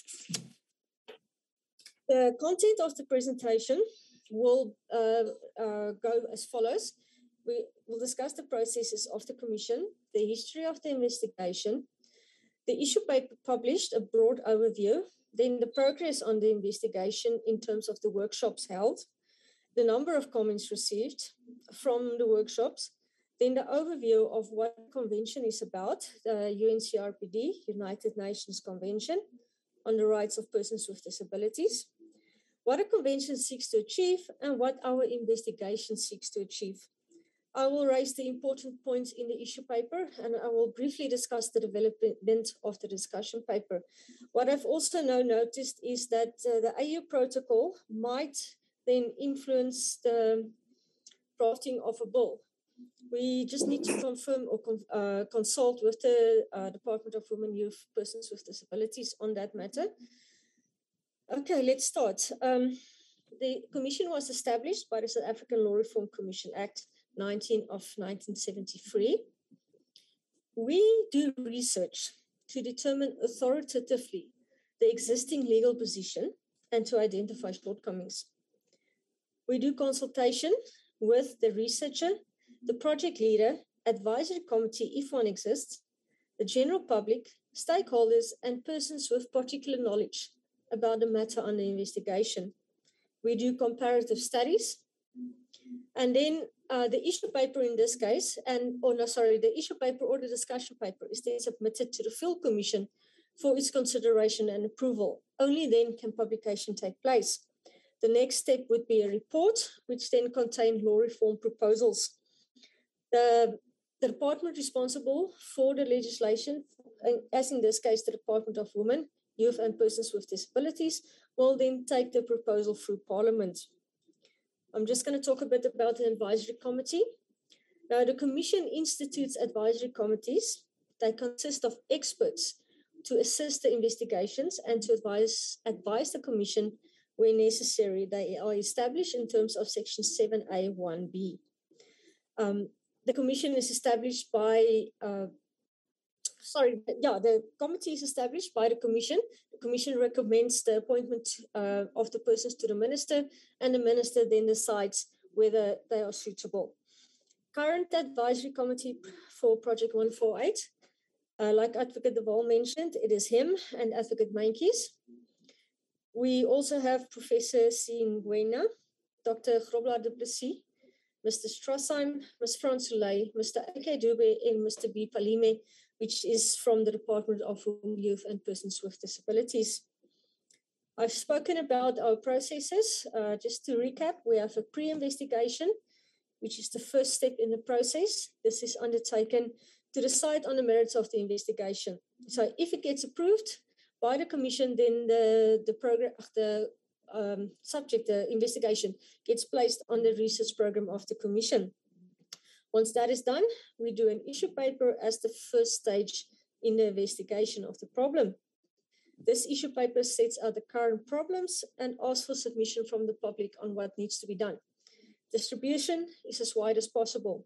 The content of the presentation will uh, uh, go as follows. We will discuss the processes of the Commission, the history of the investigation, the issue paper published, a broad overview, then the progress on the investigation in terms of the workshops held, the number of comments received from the workshops, then the overview of what the convention is about, the U N C R P D, United Nations Convention on the Rights of Persons with Disabilities, what a convention seeks to achieve, and what our investigation seeks to achieve. I will raise the important points in the issue paper, and I will briefly discuss the development of the discussion paper. What I've also now noticed is that uh, the A U protocol might then influence the drafting of a bill. We just need to confirm or con uh, consult with the uh, Department of Women, Youth, Persons with Disabilities on that matter. Okay, let's start. Um, the commission was established by the South African Law Reform Commission Act nineteen of nineteen seventy-three. We do research to determine authoritatively the existing legal position and to identify shortcomings. We do consultation with the researcher, the project leader, advisory committee, if one exists, the general public, stakeholders, and persons with particular knowledge about the matter under investigation. We do comparative studies. And then uh, the issue paper in this case, and, oh no, sorry, the issue paper or the discussion paper is then submitted to the Field Commission for its consideration and approval. Only then can publication take place. The next step would be a report, which then contained law reform proposals. The, the department responsible for the legislation, as in this case, the Department of Women, Youth and Persons with Disabilities, will then take the proposal through Parliament. I'm just going to talk a bit about the advisory committee. Now, the Commission institutes advisory committees. They consist of experts to assist the investigations and to advise, advise the Commission where necessary. They are established in terms of Section seven A one B. Um, the Commission is established by, uh, sorry, yeah, the committee is established by the Commission. The Commission recommends the appointment uh, of the persons to the Minister, and the Minister then decides whether they are suitable. Current advisory committee for Project one forty-eight, uh, like Advocate De Waal mentioned, it is him and Advocate Maintjies. We also have Professor Sien Gwena, Doctor Grobler du Plessis, Mister Strassheim, Miz Frans Soleil, Mister A K Dube, and Mister B. Palime, which is from the Department of Women, Youth and Persons with Disabilities. I've spoken about our processes. Uh, just to recap, we have a pre-investigation, which is the first step in the process. This is undertaken to decide on the merits of the investigation. So if it gets approved by the Commission, then the, the program, the um, subject, the investigation, gets placed on the research program of the Commission. Once that is done, we do an issue paper as the first stage in the investigation of the problem. This issue paper sets out the current problems and asks for submission from the public on what needs to be done. Distribution is as wide as possible.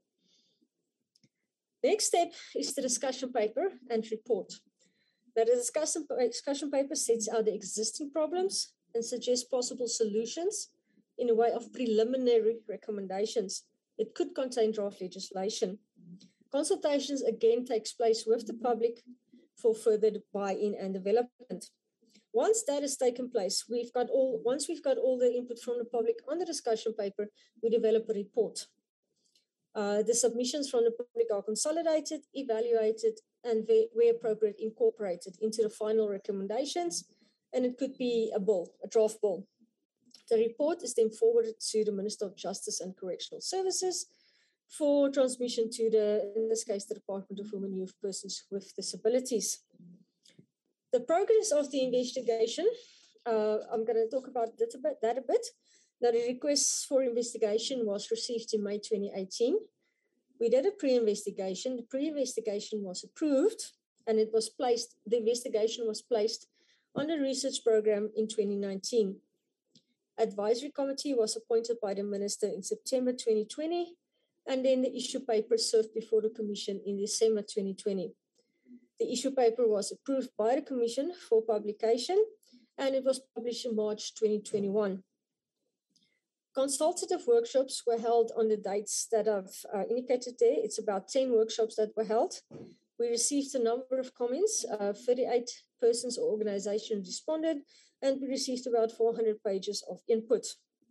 Next step is the discussion paper and report. Now, the discussion, discussion paper sets out the existing problems and suggests possible solutions in a way of preliminary recommendations. It could contain draft legislation. Consultations again takes place with the public for further buy-in and development. Once that has taken place, we've got all, once we've got all the input from the public on the discussion paper, we develop a report. Uh, the submissions from the public are consolidated, evaluated, and where appropriate, incorporated into the final recommendations, and it could be a bill, a draft bill. The report is then forwarded to the Minister of Justice and Correctional Services for transmission to the, in this case, the Department of Women, Youth, Persons with Disabilities. The progress of the investigation, uh, I'm going to talk about that a bit. That a bit. Now, the request for investigation was received in May twenty eighteen. We did a pre-investigation. The pre-investigation was approved, and it was placed, the investigation was placed on the research program in twenty nineteen. Advisory committee was appointed by the Minister in September twenty twenty, and then the issue paper served before the Commission in December twenty twenty. The issue paper was approved by the Commission for publication, and it was published in March twenty twenty-one. Consultative workshops were held on the dates that I've uh, indicated there. It's about ten workshops that were held. We received a number of comments. Uh, thirty-eight persons or organizations responded, and we received about four hundred pages of input.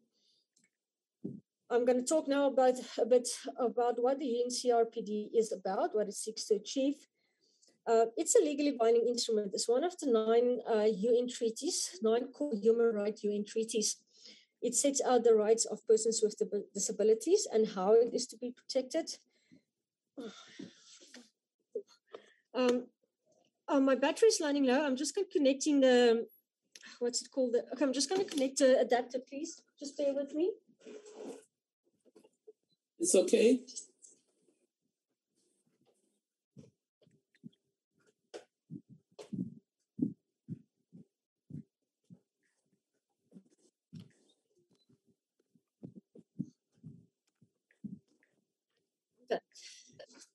I'm going to talk now about a bit about what the U N C R P D is about, what it seeks to achieve. Uh, it's a legally binding instrument. It's one of the nine uh, U N treaties, nine core human rights U N treaties. It sets out the rights of persons with disabilities and how it is to be protected. Um, oh, my battery is running low. I'm just going to connecting the, what's it called? The, okay, I'm just going to connect the adapter, please. Just bear with me. It's okay.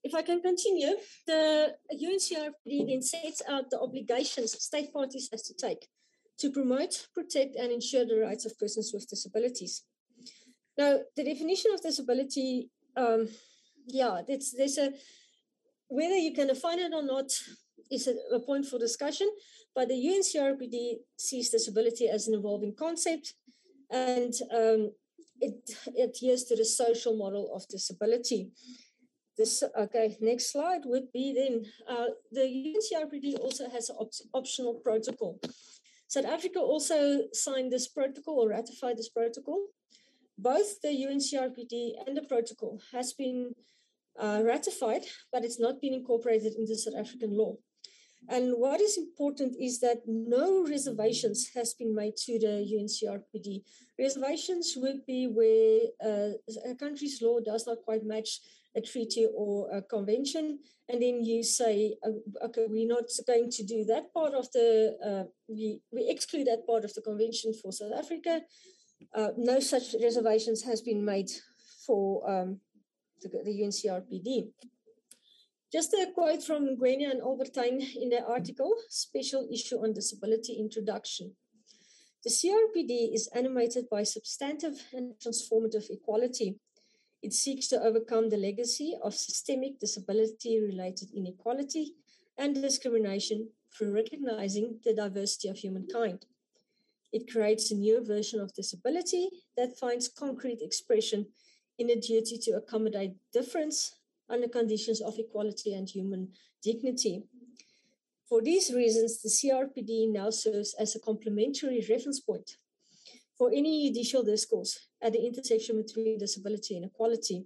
if I can continue, the U N C R P D then sets out the obligations state parties has to take to promote, protect, and ensure the rights of persons with disabilities. Now, the definition of disability, um, yeah, there's, there's a, whether you can define it or not is a, a point for discussion, but the U N C R P D sees disability as an evolving concept, and um, it adheres to the social model of disability. This, okay, next slide would be then, uh, the U N C R P D also has an op optional protocol. South Africa also signed this protocol or ratified this protocol. Both the U N C R P D and the protocol has been uh, ratified, but it's not been incorporated into South African law. And what is important is that no reservations has been made to the U N C R P D. Reservations would be where uh, a country's law does not quite match a treaty or a convention, and then you say, uh, okay, we're not going to do that part of the, uh, we, we exclude that part of the convention for South Africa. Uh, no such reservations has been made for um, the, the U N C R P D. Just a quote from Gwenia and Albertine in their article, Special Issue on Disability Introduction. The C R P D is animated by substantive and transformative equality. It seeks to overcome the legacy of systemic disability-related inequality and discrimination through recognizing the diversity of humankind. It creates a new version of disability that finds concrete expression in a duty to accommodate difference under conditions of equality and human dignity. For these reasons, the C R P D now serves as a complementary reference point for any judicial discourse at the intersection between disability and equality.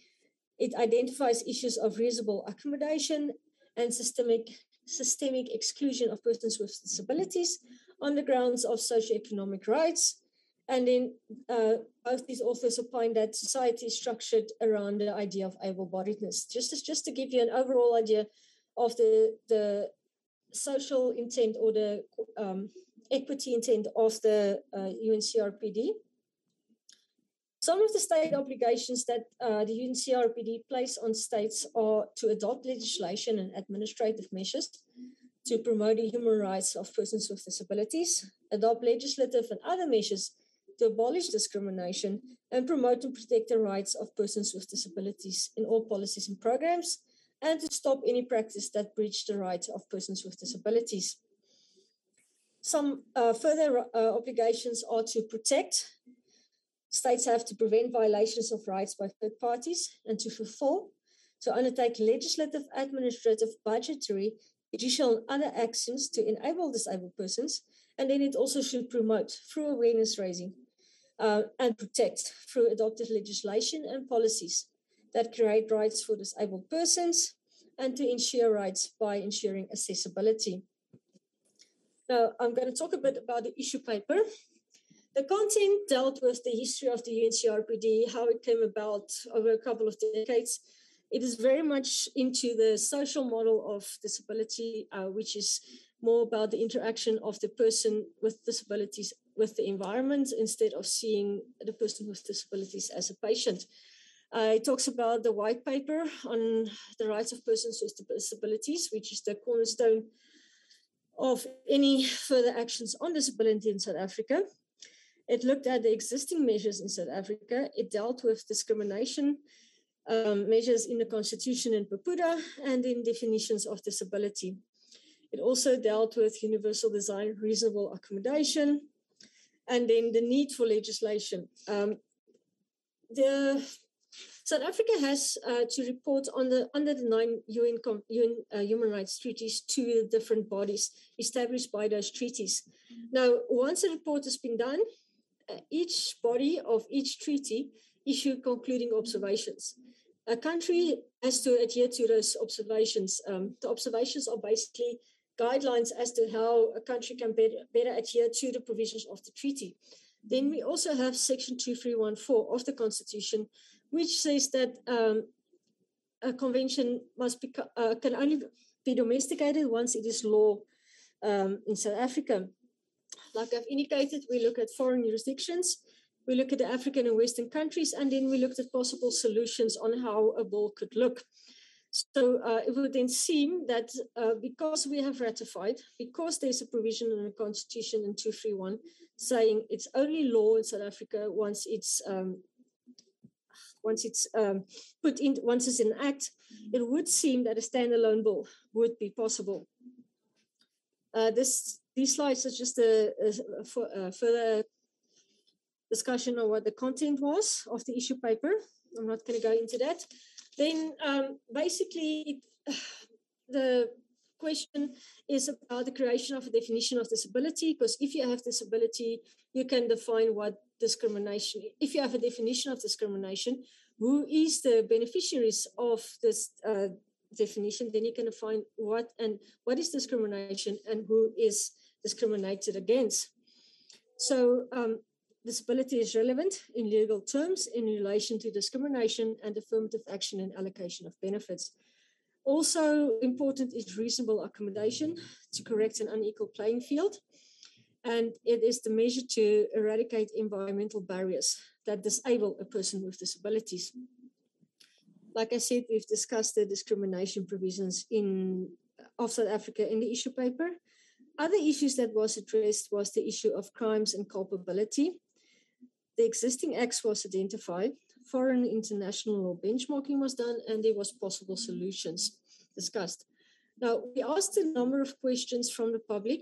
It identifies issues of reasonable accommodation and systemic, systemic exclusion of persons with disabilities on the grounds of socioeconomic rights. And then uh, both these authors opine that society is structured around the idea of able-bodiedness. Just, as, just to give you an overall idea of the, the social intent or the um, equity intent of the uh, U N C R P D. Some of the state obligations that uh, the U N C R P D place on states are to adopt legislation and administrative measures to promote the human rights of persons with disabilities, adopt legislative and other measures to abolish discrimination, and promote and protect the rights of persons with disabilities in all policies and programs, and to stop any practice that breach the rights of persons with disabilities. Some uh, further uh, obligations are to protect. States have to prevent violations of rights by third parties and to fulfill, to undertake legislative, administrative, budgetary, judicial, and other actions to enable disabled persons. And then it also should promote through awareness raising uh, and protect through adopted legislation and policies that create rights for disabled persons and to ensure rights by ensuring accessibility. Now, I'm going to talk a bit about the issue paper. The content dealt with the history of the U N C R P D, how it came about over a couple of decades. It is very much into the social model of disability, uh, which is more about the interaction of the person with disabilities with the environment instead of seeing the person with disabilities as a patient. Uh, it talks about the white paper on the rights of persons with disabilities, which is the cornerstone of any further actions on disability in South Africa. It looked at the existing measures in South Africa. It dealt with discrimination um, measures in the Constitution in Papuda and in definitions of disability. It also dealt with universal design, reasonable accommodation, and then the need for legislation. Um, the South Africa has uh, to report on the under the nine U N, U N uh, human rights treaties to the different bodies established by those treaties. Now, once a report has been done, uh, each body of each treaty issue concluding observations. A country has to adhere to those observations. Um, the observations are basically guidelines as to how a country can better, better adhere to the provisions of the treaty. Then we also have Section two three one four of the Constitution, which says that um, a convention must be, uh, can only be domesticated once it is law um, in South Africa. Like I've indicated, we look at foreign jurisdictions, we look at the African and Western countries, and then we looked at possible solutions on how a bill could look. So uh, it would then seem that uh, because we have ratified, because there's a provision in the Constitution in two thirty-one saying it's only law in South Africa once it's um, once it's um, put in, once it's in act, it would seem that a standalone bill would be possible. Uh, this these slides are just a, a, a further discussion on what the content was of the issue paper. I'm not going to go into that. Then um, basically, the question is about the creation of a definition of disability, because if you have disability, you can define what discrimination, if you have a definition of discrimination, who is the beneficiaries of this uh, definition, then you can define what and what is discrimination and who is discriminated against. So um, disability is relevant in legal terms in relation to discrimination and affirmative action and allocation of benefits. Also important is reasonable accommodation to correct an unequal playing field. And it is the measure to eradicate environmental barriers that disable a person with disabilities. Like I said, we've discussed the discrimination provisions in of South Africa in the issue paper. Other issues that was addressed was the issue of crimes and culpability. The existing acts was identified, foreign international law benchmarking was done, and there was possible solutions discussed. Now, we asked a number of questions from the public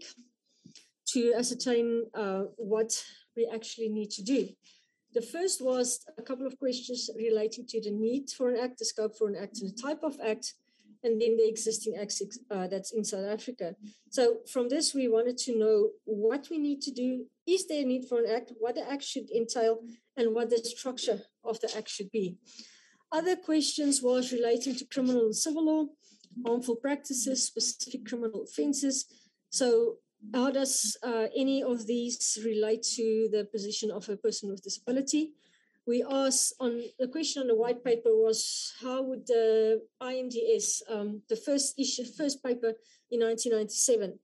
to ascertain uh, what we actually need to do. The first was a couple of questions relating to the need for an act, the scope for an act, and the type of act, and then the existing acts uh, that's in South Africa. So from this, we wanted to know what we need to do. Is there a need for an act? What the act should entail, and what the structure of the act should be. Other questions was relating to criminal and civil law, harmful practices, specific criminal offences. So how does uh, any of these relate to the position of a person with disability? We asked on the question on the white paper was how would the I N D S, um, the first issue, first paper in nineteen ninety-seven,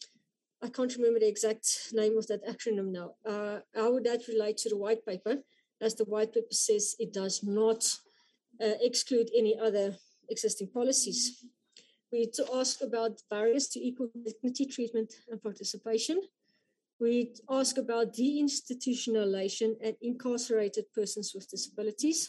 I can't remember the exact name of that acronym now. Uh, how would that relate to the white paper? As the white paper says, it does not uh, exclude any other existing policies. We need to ask about barriers to equal dignity, treatment, and participation. We ask about deinstitutionalization and incarcerated persons with disabilities.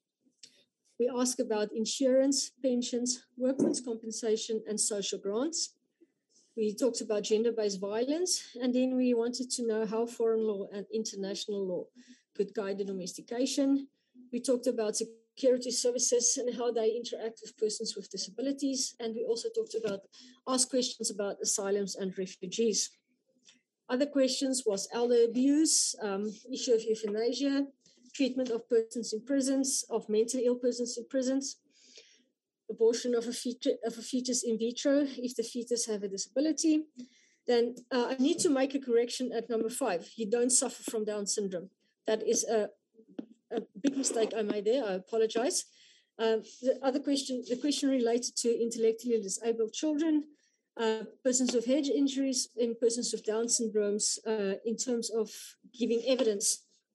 We ask about insurance, pensions, workmen's compensation, and social grants. We talked about gender-based violence, and then we wanted to know how foreign law and international law could guide the domestication. We talked about security services and how they interact with persons with disabilities, and we also talked about, asked questions about asylums and refugees. Other questions was elder abuse, um, issue of euthanasia, treatment of persons in prisons, of mentally ill persons in prisons, abortion of a, fetus, of a fetus in vitro if the fetus have a disability. Then uh, I need to make a correction at number five. You don't suffer from Down syndrome. That is a, a big mistake I made there. I apologize. Um, the other question, the question related to intellectually disabled children, Uh, persons with head injuries, and persons with Down syndromes uh, in terms of giving evidence.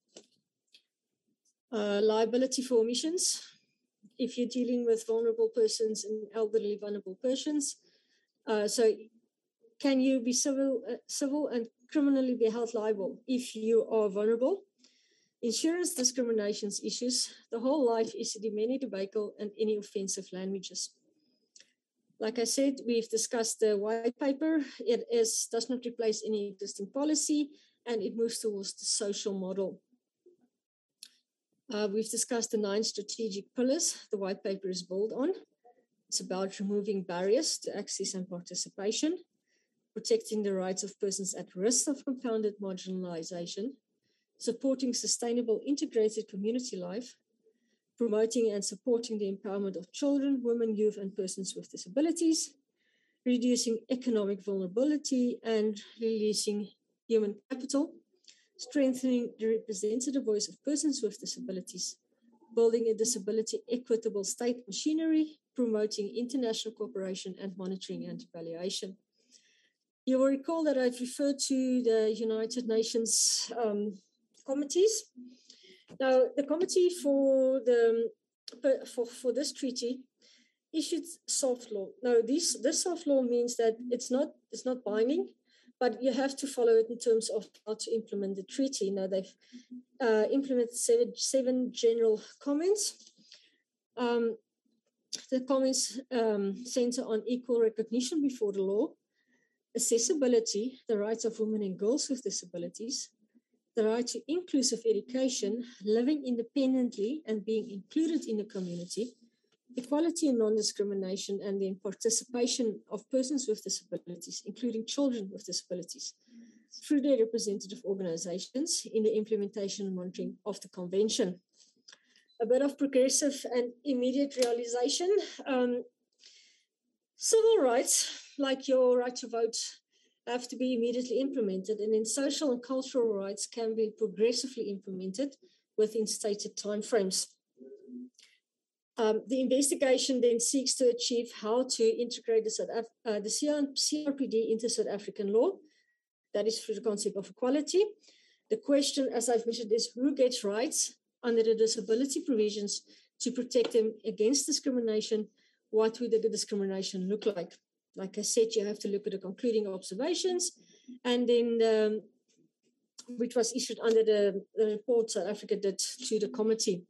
Uh, liability for omissions. If you're dealing with vulnerable persons and elderly vulnerable persons. Uh, so can you be civil, uh, civil and criminally be held liable if you are vulnerable? Insurance discriminations issues. The whole life is the many tobacco and any offensive languages. Like I said, we've discussed the white paper. It is, does not replace any existing policy, and it moves towards the social model. Uh, we've discussed the nine strategic pillars the white paper is built on. It's about removing barriers to access and participation, protecting the rights of persons at risk of compounded marginalization, supporting sustainable integrated community life, promoting and supporting the empowerment of children, women, youth, and persons with disabilities, reducing economic vulnerability and releasing human capital, strengthening the representative voice of persons with disabilities, building a disability equitable state machinery, promoting international cooperation and monitoring and evaluation. You will recall that I've referred to the United Nations um, committees. Now, the committee for the for, for this treaty issued soft law. Now, this this soft law means that it's not it's not binding, but you have to follow it in terms of how to implement the treaty. Now, they've uh, implemented seven, seven general comments. Um, the comments um, center on equal recognition before the law, accessibility, the rights of women and girls with disabilities, the right to inclusive education, living independently and being included in the community, equality and non-discrimination, and then participation of persons with disabilities, including children with disabilities, through their representative organizations in the implementation and monitoring of the convention. A bit of progressive and immediate realization. Um, civil rights, like your right to vote, have to be immediately implemented, and then social and cultural rights can be progressively implemented within stated timeframes. Um, the investigation then seeks to achieve how to integrate the, South Af uh, the C R P D into South African law. That is through the concept of equality. The question, as I've mentioned, is who gets rights under the disability provisions to protect them against discrimination? What would the discrimination look like? Like I said, you have to look at the concluding observations, and then um, which was issued under the, the report South Africa did to the committee.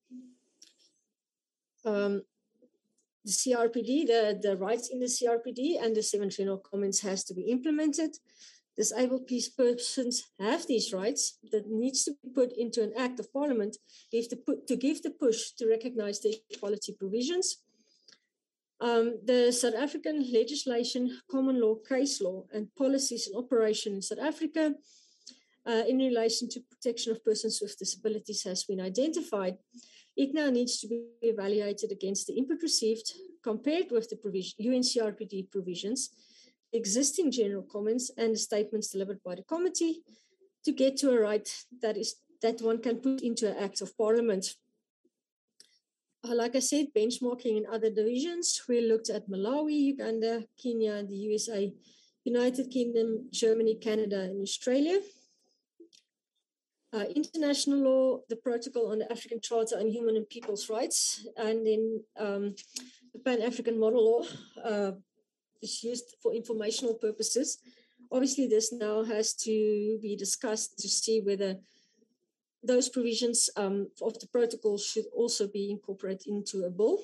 Um, the C R P D, the, the rights in the C R P D and the seven general comments has to be implemented. Disabled persons have these rights that needs to be put into an act of parliament if to, put, to give the push to recognize the equality provisions. Um, the South African legislation, common law, case law, and policies in operation in South Africa uh, in relation to protection of persons with disabilities has been identified. It now needs to be evaluated against the input received, compared with the provision, U N C R P D provisions, existing general comments, and the statements delivered by the committee to get to a right that is that one can put into an act of parliament. Uh, like I said, benchmarking in other divisions, we looked at Malawi, Uganda, Kenya, the U S A, United Kingdom, Germany, Canada, and Australia. Uh, international law, the Protocol on the African Charter on Human and People's Rights, and then um, the Pan-African Model Law uh, is used for informational purposes. Obviously, this now has to be discussed to see whether those provisions um, of the protocol should also be incorporated into a bill.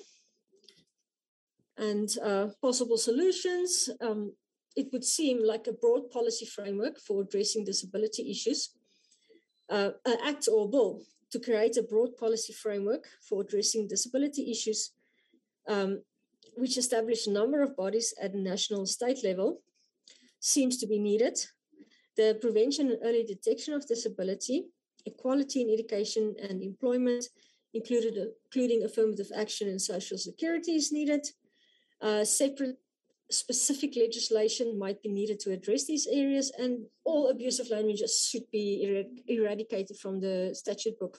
And uh, possible solutions, um, it would seem like a broad policy framework for addressing disability issues. Uh, an act or bill to create a broad policy framework for addressing disability issues, um, which establish a number of bodies at a national state level, seems to be needed. The prevention and early detection of disability, equality in education and employment, included, including affirmative action and social security, is needed. Uh, separate specific legislation might be needed to address these areas, and all abusive languages should be er- eradicated from the statute book.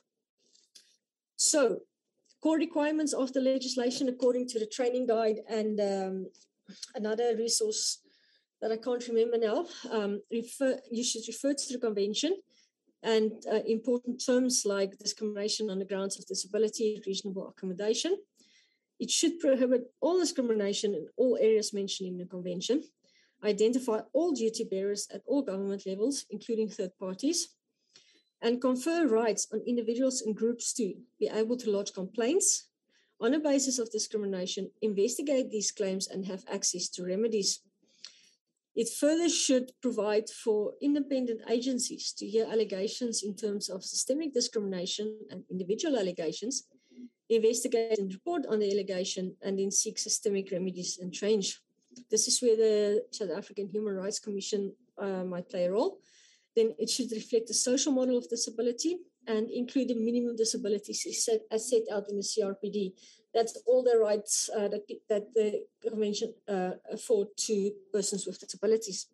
So, core requirements of the legislation according to the training guide and um, another resource that I can't remember now, um, refer, you should refer to the convention, and uh, important terms like discrimination on the grounds of disability, reasonable accommodation. It should prohibit all discrimination in all areas mentioned in the convention, identify all duty bearers at all government levels, including third parties, and confer rights on individuals and groups to be able to lodge complaints on a basis of discrimination, investigate these claims, and have access to remedies. It further should provide for independent agencies to hear allegations in terms of systemic discrimination and individual allegations, investigate and report on the allegation, and then seek systemic remedies and change. This is where the South African Human Rights Commission uh, might play a role. Then it should reflect the social model of disability and include the minimum disabilities as set, as set out in the C R P D. That's all the rights uh, that, that the convention uh, afford to persons with disabilities.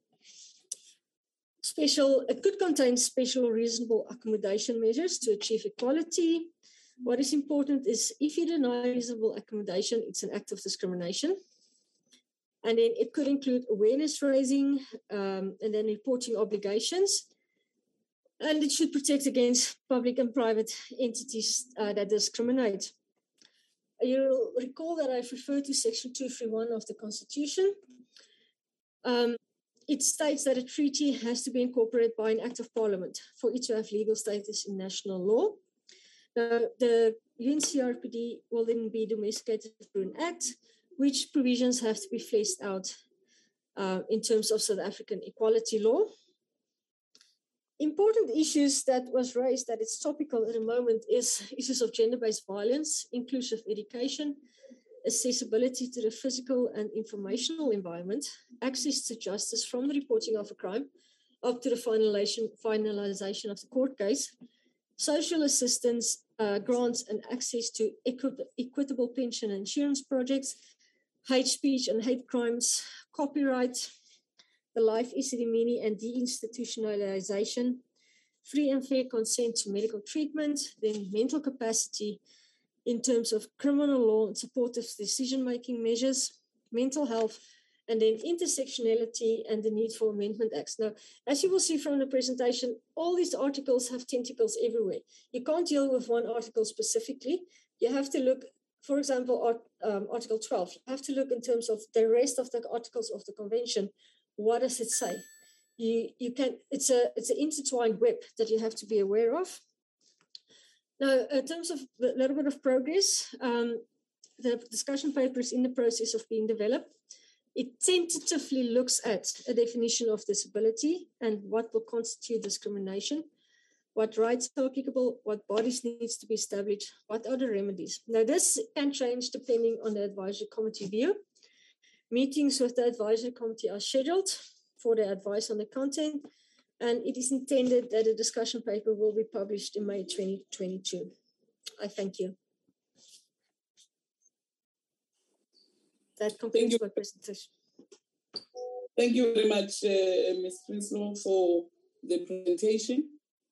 Special, it could contain special reasonable accommodation measures to achieve equality. What is important is if you deny reasonable accommodation, it's an act of discrimination. And then it could include awareness raising um, and then reporting obligations. And it should protect against public and private entities uh, that discriminate. you'll recall that I've referred to Section two thirty-one of the Constitution. Um, it states that a treaty has to be incorporated by an Act of Parliament for it to have legal status in national law. Now, the U N C R P D will then be domesticated through an Act, which provisions have to be fleshed out uh, in terms of South African equality law. Important issues that was raised that it's topical at the moment is issues of gender-based violence, inclusive education, accessibility to the physical and informational environment, access to justice from the reporting of a crime up to the finalization, finalization of the court case, social assistance, uh, grants and access to equi- equitable pension and insurance projects, hate speech and hate crimes, copyright, the life Isidimeni and deinstitutionalization, free and fair consent to medical treatment, then mental capacity in terms of criminal law and supportive decision-making measures, mental health, and then intersectionality and the need for amendment acts. Now, as you will see from the presentation, all these articles have tentacles everywhere. You can't deal with one article specifically. You have to look, for example, art, um, Article twelve, you have to look in terms of the rest of the articles of the convention. What does it say? You, you can, it's a, it's an intertwined web that you have to be aware of. Now, in terms of a little bit of progress, um, the discussion paper is in the process of being developed. It tentatively looks at a definition of disability and what will constitute discrimination, what rights are applicable, what bodies needs to be established, what are the remedies. Now, this can change depending on the advisory committee view. Meetings with the advisory committee are scheduled for their advice on the content, and it is intended that a discussion paper will be published in May twenty twenty-two. I thank you. That completes my presentation. Thank you very much, uh, Miz Prinsloo, for the presentation.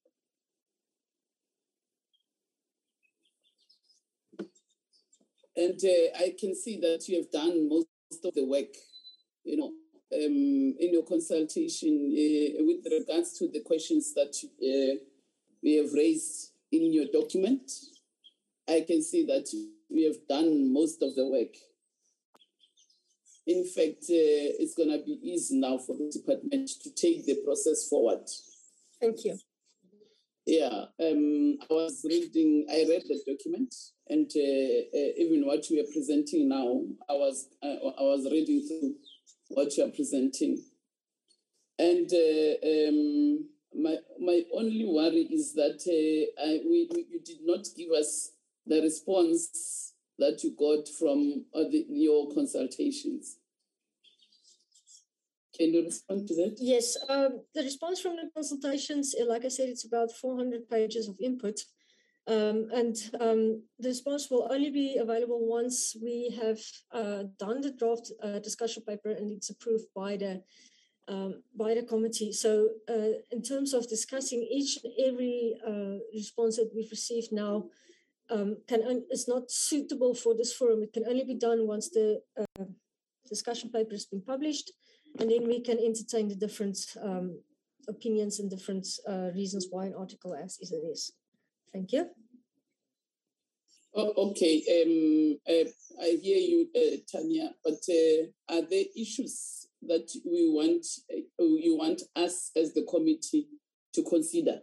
And uh, I can see that you have done most of the work, you know, um, in your consultation uh, with regards to the questions that uh, we have raised in your document. I can see that we have done most of the work. In fact, uh, it's going to be easy now for the department to take the process forward. Thank you. Yeah, um, I was reading, I read the document, and uh, uh, even what we are presenting now, I was uh, I was reading through what you are presenting. And uh, um, my my only worry is that uh, I, we, we you did not give us the response that you got from uh, the, your consultations. Can you respond to that? Yes, um, the response from the consultations, like I said, it's about four hundred pages of input. Um, and um, the response will only be available once we have uh, done the draft uh, discussion paper and it's approved by the um, by the committee. So uh, in terms of discussing each and every uh, response that we've received now, um, can un- is not suitable for this forum. It can only be done once the uh, discussion paper has been published, and then we can entertain the different um, opinions and different uh, reasons why an article as is it is. Thank you. Oh, okay, um, uh, I hear you, uh, Tanya, but uh, are there issues that we want, uh, you want us as the committee to consider?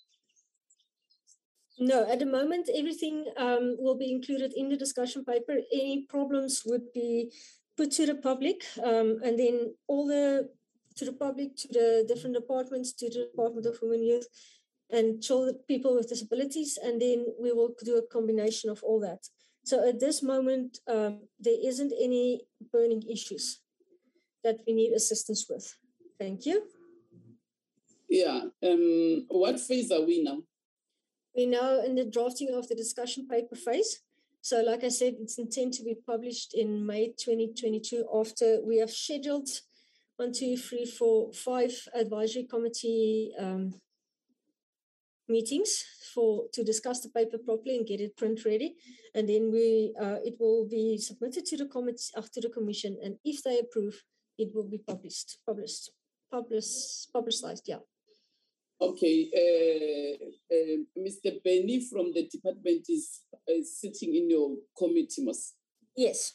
No, at the moment, everything um, will be included in the discussion paper. Any problems would be put to the public, um, and then all the, to the public, to the different departments, to the Department of Women, Youth, and children, people with disabilities, and then we will do a combination of all that. So at this moment, um, there isn't any burning issues that we need assistance with. Thank you. Yeah, um, what phase are we now? We're now in the drafting of the discussion paper phase. So like I said, it's intended to be published in May twenty twenty-two after we have scheduled one, two, three, four, five advisory committee um, meetings for to discuss the paper properly and get it print ready, and then we uh, it will be submitted to the committee after the commission, and if they approve, it will be published, published, published, publicized. Yeah. Okay, uh, uh, Mister Benny from the department is, is sitting in your committee, Mas. Yes.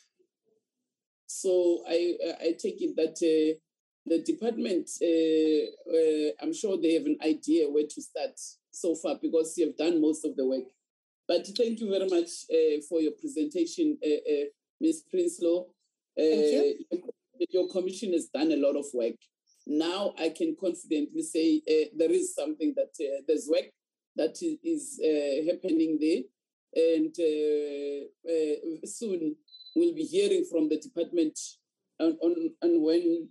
So I I take it that uh, the department, uh, uh, I'm sure they have an idea where to start so far because you have done most of the work. But thank you very much uh, for your presentation, uh, uh, Miz Prinsloo. Uh, Thank you. Your, your commission has done a lot of work. Now I can confidently say uh, there is something that uh, there's work that is uh, happening there. And uh, uh, soon we'll be hearing from the department on, on, on when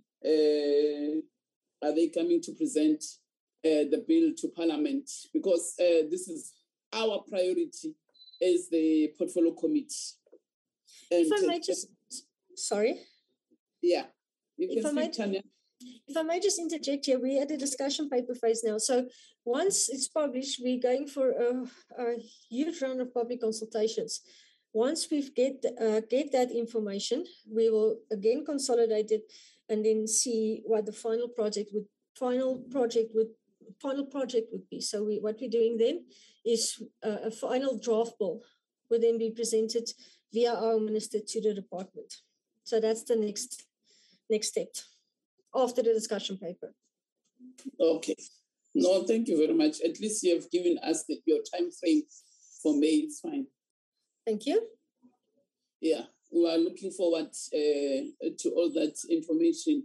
uh, are they coming to present uh, the bill to Parliament, because uh, this is our priority as the portfolio committee. And if I uh, might just, sorry. Yeah, you If can I speak, might, Tanya. If I may just interject here, we're at a discussion paper phase now. So once it's published, we're going for a, a huge round of public consultations. Once we get uh, get that information, we will again consolidate it and then see what the final project would final project would final project would be. So we, what we're doing then is uh, a final draft bill will then be presented via our minister to the department. So that's the next next step after the discussion paper. Okay. No, thank you very much. At least you have given us the, your time frame for May. It's fine. Thank you. Yeah, we are looking forward uh, to all that information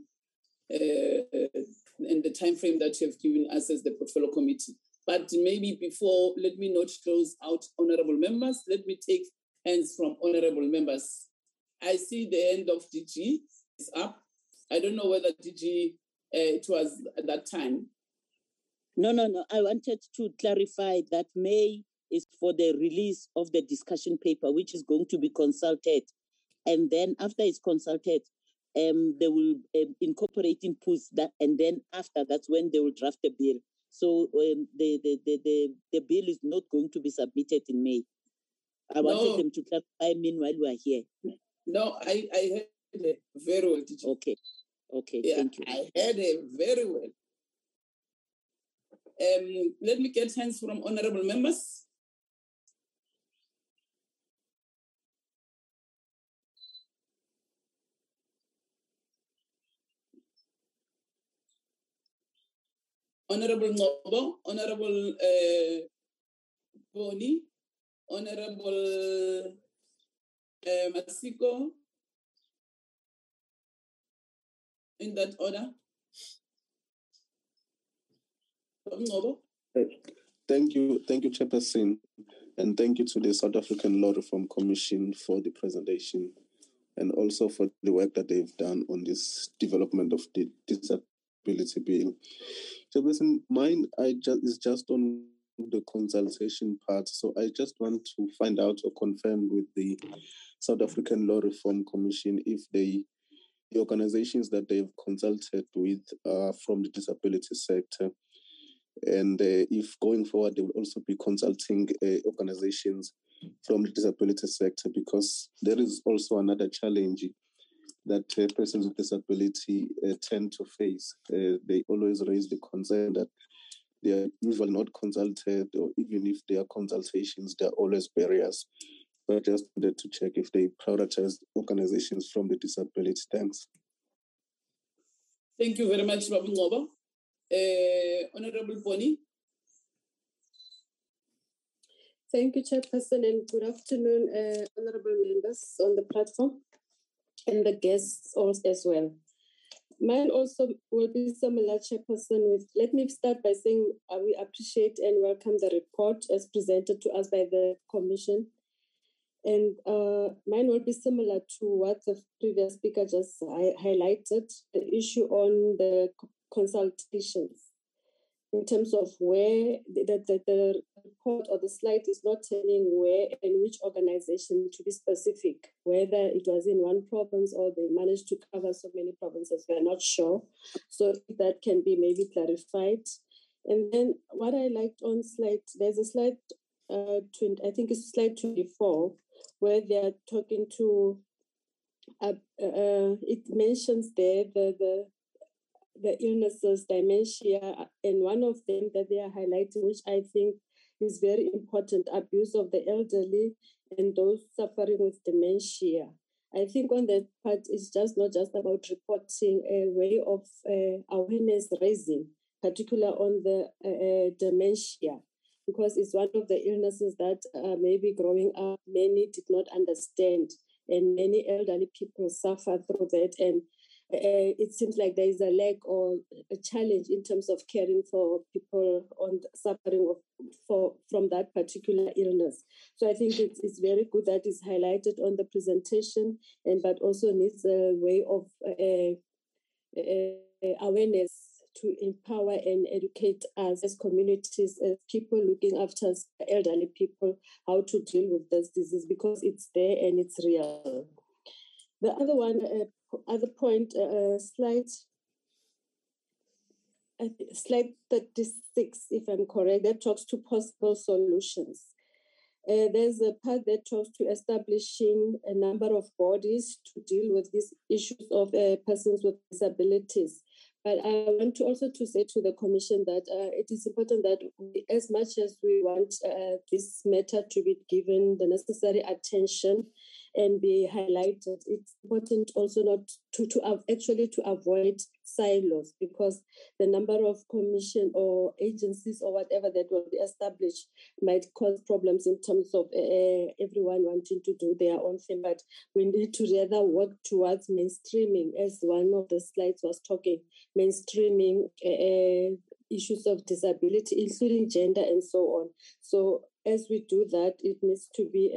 uh, and the time frame that you have given us as the portfolio committee. But maybe before, let me not close out honorable members. Let me take hands from honorable members. I see the end of D G is up. I don't know whether D G, uh, it was at that time. No, no, no. I wanted to clarify that May is for the release of the discussion paper, which is going to be consulted. And then after it's consulted, um, they will um, incorporate inputs, that, and then after, that's when they will draft the bill. So um, the, the, the, the, the bill is not going to be submitted in May. I No. wanted them to clarify meanwhile we are here. No, I, I heard it very well, D G. Okay. Okay, yeah, thank you. I heard it very well. Um, let me get hands from honorable members. Honorable Ngobo, Honorable uh, Boni, Honorable uh, Masiko, in that order. Ngobo. Thank you, thank you, Chairperson, and thank you to the South African Law Reform Commission for the presentation and also for the work that they've done on this development of the disability bill. Chairperson, mine I just, is just on the consultation part, so I just want to find out or confirm with the South African Law Reform Commission if they, the organizations that they've consulted with are from the disability sector. And uh, if going forward, they will also be consulting uh, organizations from the disability sector, because there is also another challenge that uh, persons with disability uh, tend to face. Uh, they always raise the concern that they are usually not consulted, or even if there are consultations, there are always barriers. So I just wanted to check if they prioritize organizations from the disability. Thanks. Thank you very much, Babu Ngobo. Uh, Honorable Boni. Thank you, Chairperson, and good afternoon, uh, honorable members on the platform and the guests also as well. Mine also will be similar, Chairperson. With let me start by saying uh, we appreciate and welcome the report as presented to us by the Commission. And uh, mine will be similar to what the previous speaker just hi- highlighted, the issue on the consultations in terms of where the, the, the report or the slide is not telling where and which organization, to be specific, whether it was in one province or they managed to cover so many provinces, we are not sure. So that can be maybe clarified. And then what I liked on slide, there's a slide, uh, twenty, I think it's slide twenty-four, where they're talking to, uh, uh, it mentions there the, the the illnesses, dementia, and one of them that they are highlighting, which I think is very important, abuse of the elderly and those suffering with dementia. I think on that part, it's just not just about reporting, a way of uh, awareness raising, particularly on the uh, uh, dementia, because it's one of the illnesses that uh, maybe growing up, many did not understand, and many elderly people suffer through that. And uh, it seems like there is a lack or a challenge in terms of caring for people on suffering of, for, from that particular illness. So I think it's, it's very good that it's highlighted on the presentation, and but also needs a way of uh, uh, awareness to empower and educate us as communities, as people looking after elderly people, how to deal with this disease, because it's there and it's real. The other one, uh, other point, uh, slide, uh, slide thirty-six, if I'm correct, that talks to possible solutions. Uh, there's a part that talks to establishing a number of bodies to deal with these issues of uh, persons with disabilities. But I want to also to say to the Commission that uh, it is important that we, as much as we want uh, this matter to be given the necessary attention and be highlighted, it's important also not to, to have, actually to avoid silos, because the number of commission or agencies or whatever that will be established might cause problems in terms of uh, everyone wanting to do their own thing. But we need to rather work towards mainstreaming, as one of the slides was talking, mainstreaming uh, issues of disability, including gender and so on. So as we do that, it needs to be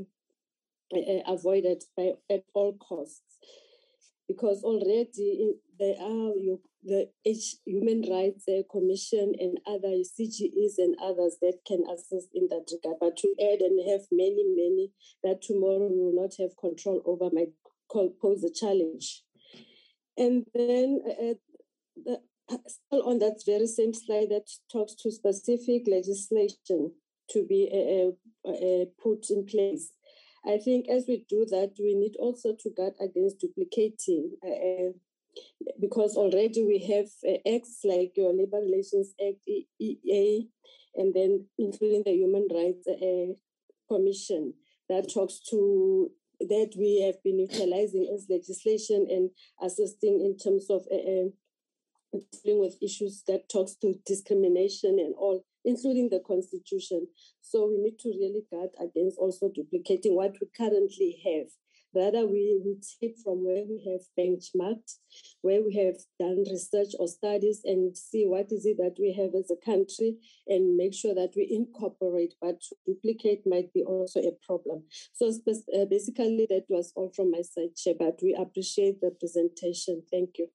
uh, uh, avoided by, at all costs. Because already there are the Human Rights Commission and other C G Es and others that can assist in that regard. But to add and have many, many that tomorrow we will not have control over might pose a challenge. And then uh, the, still on that very same slide that talks to specific legislation to be uh, uh, put in place. I think as we do that, we need also to guard against duplicating, uh, because already we have uh, acts like your Labor Relations Act, E E A, and then including the Human Rights uh, Commission that talks to, that we have been utilizing as legislation and assisting in terms of uh, dealing with issues that talks to discrimination and all, including the Constitution. So we need to really guard against also duplicating what we currently have. Rather, we, we take from where we have benchmarked, where we have done research or studies, and see what is it that we have as a country and make sure that we incorporate, but to duplicate might be also a problem. So uh, basically that was all from my side, Chair, but we appreciate the presentation. Thank you.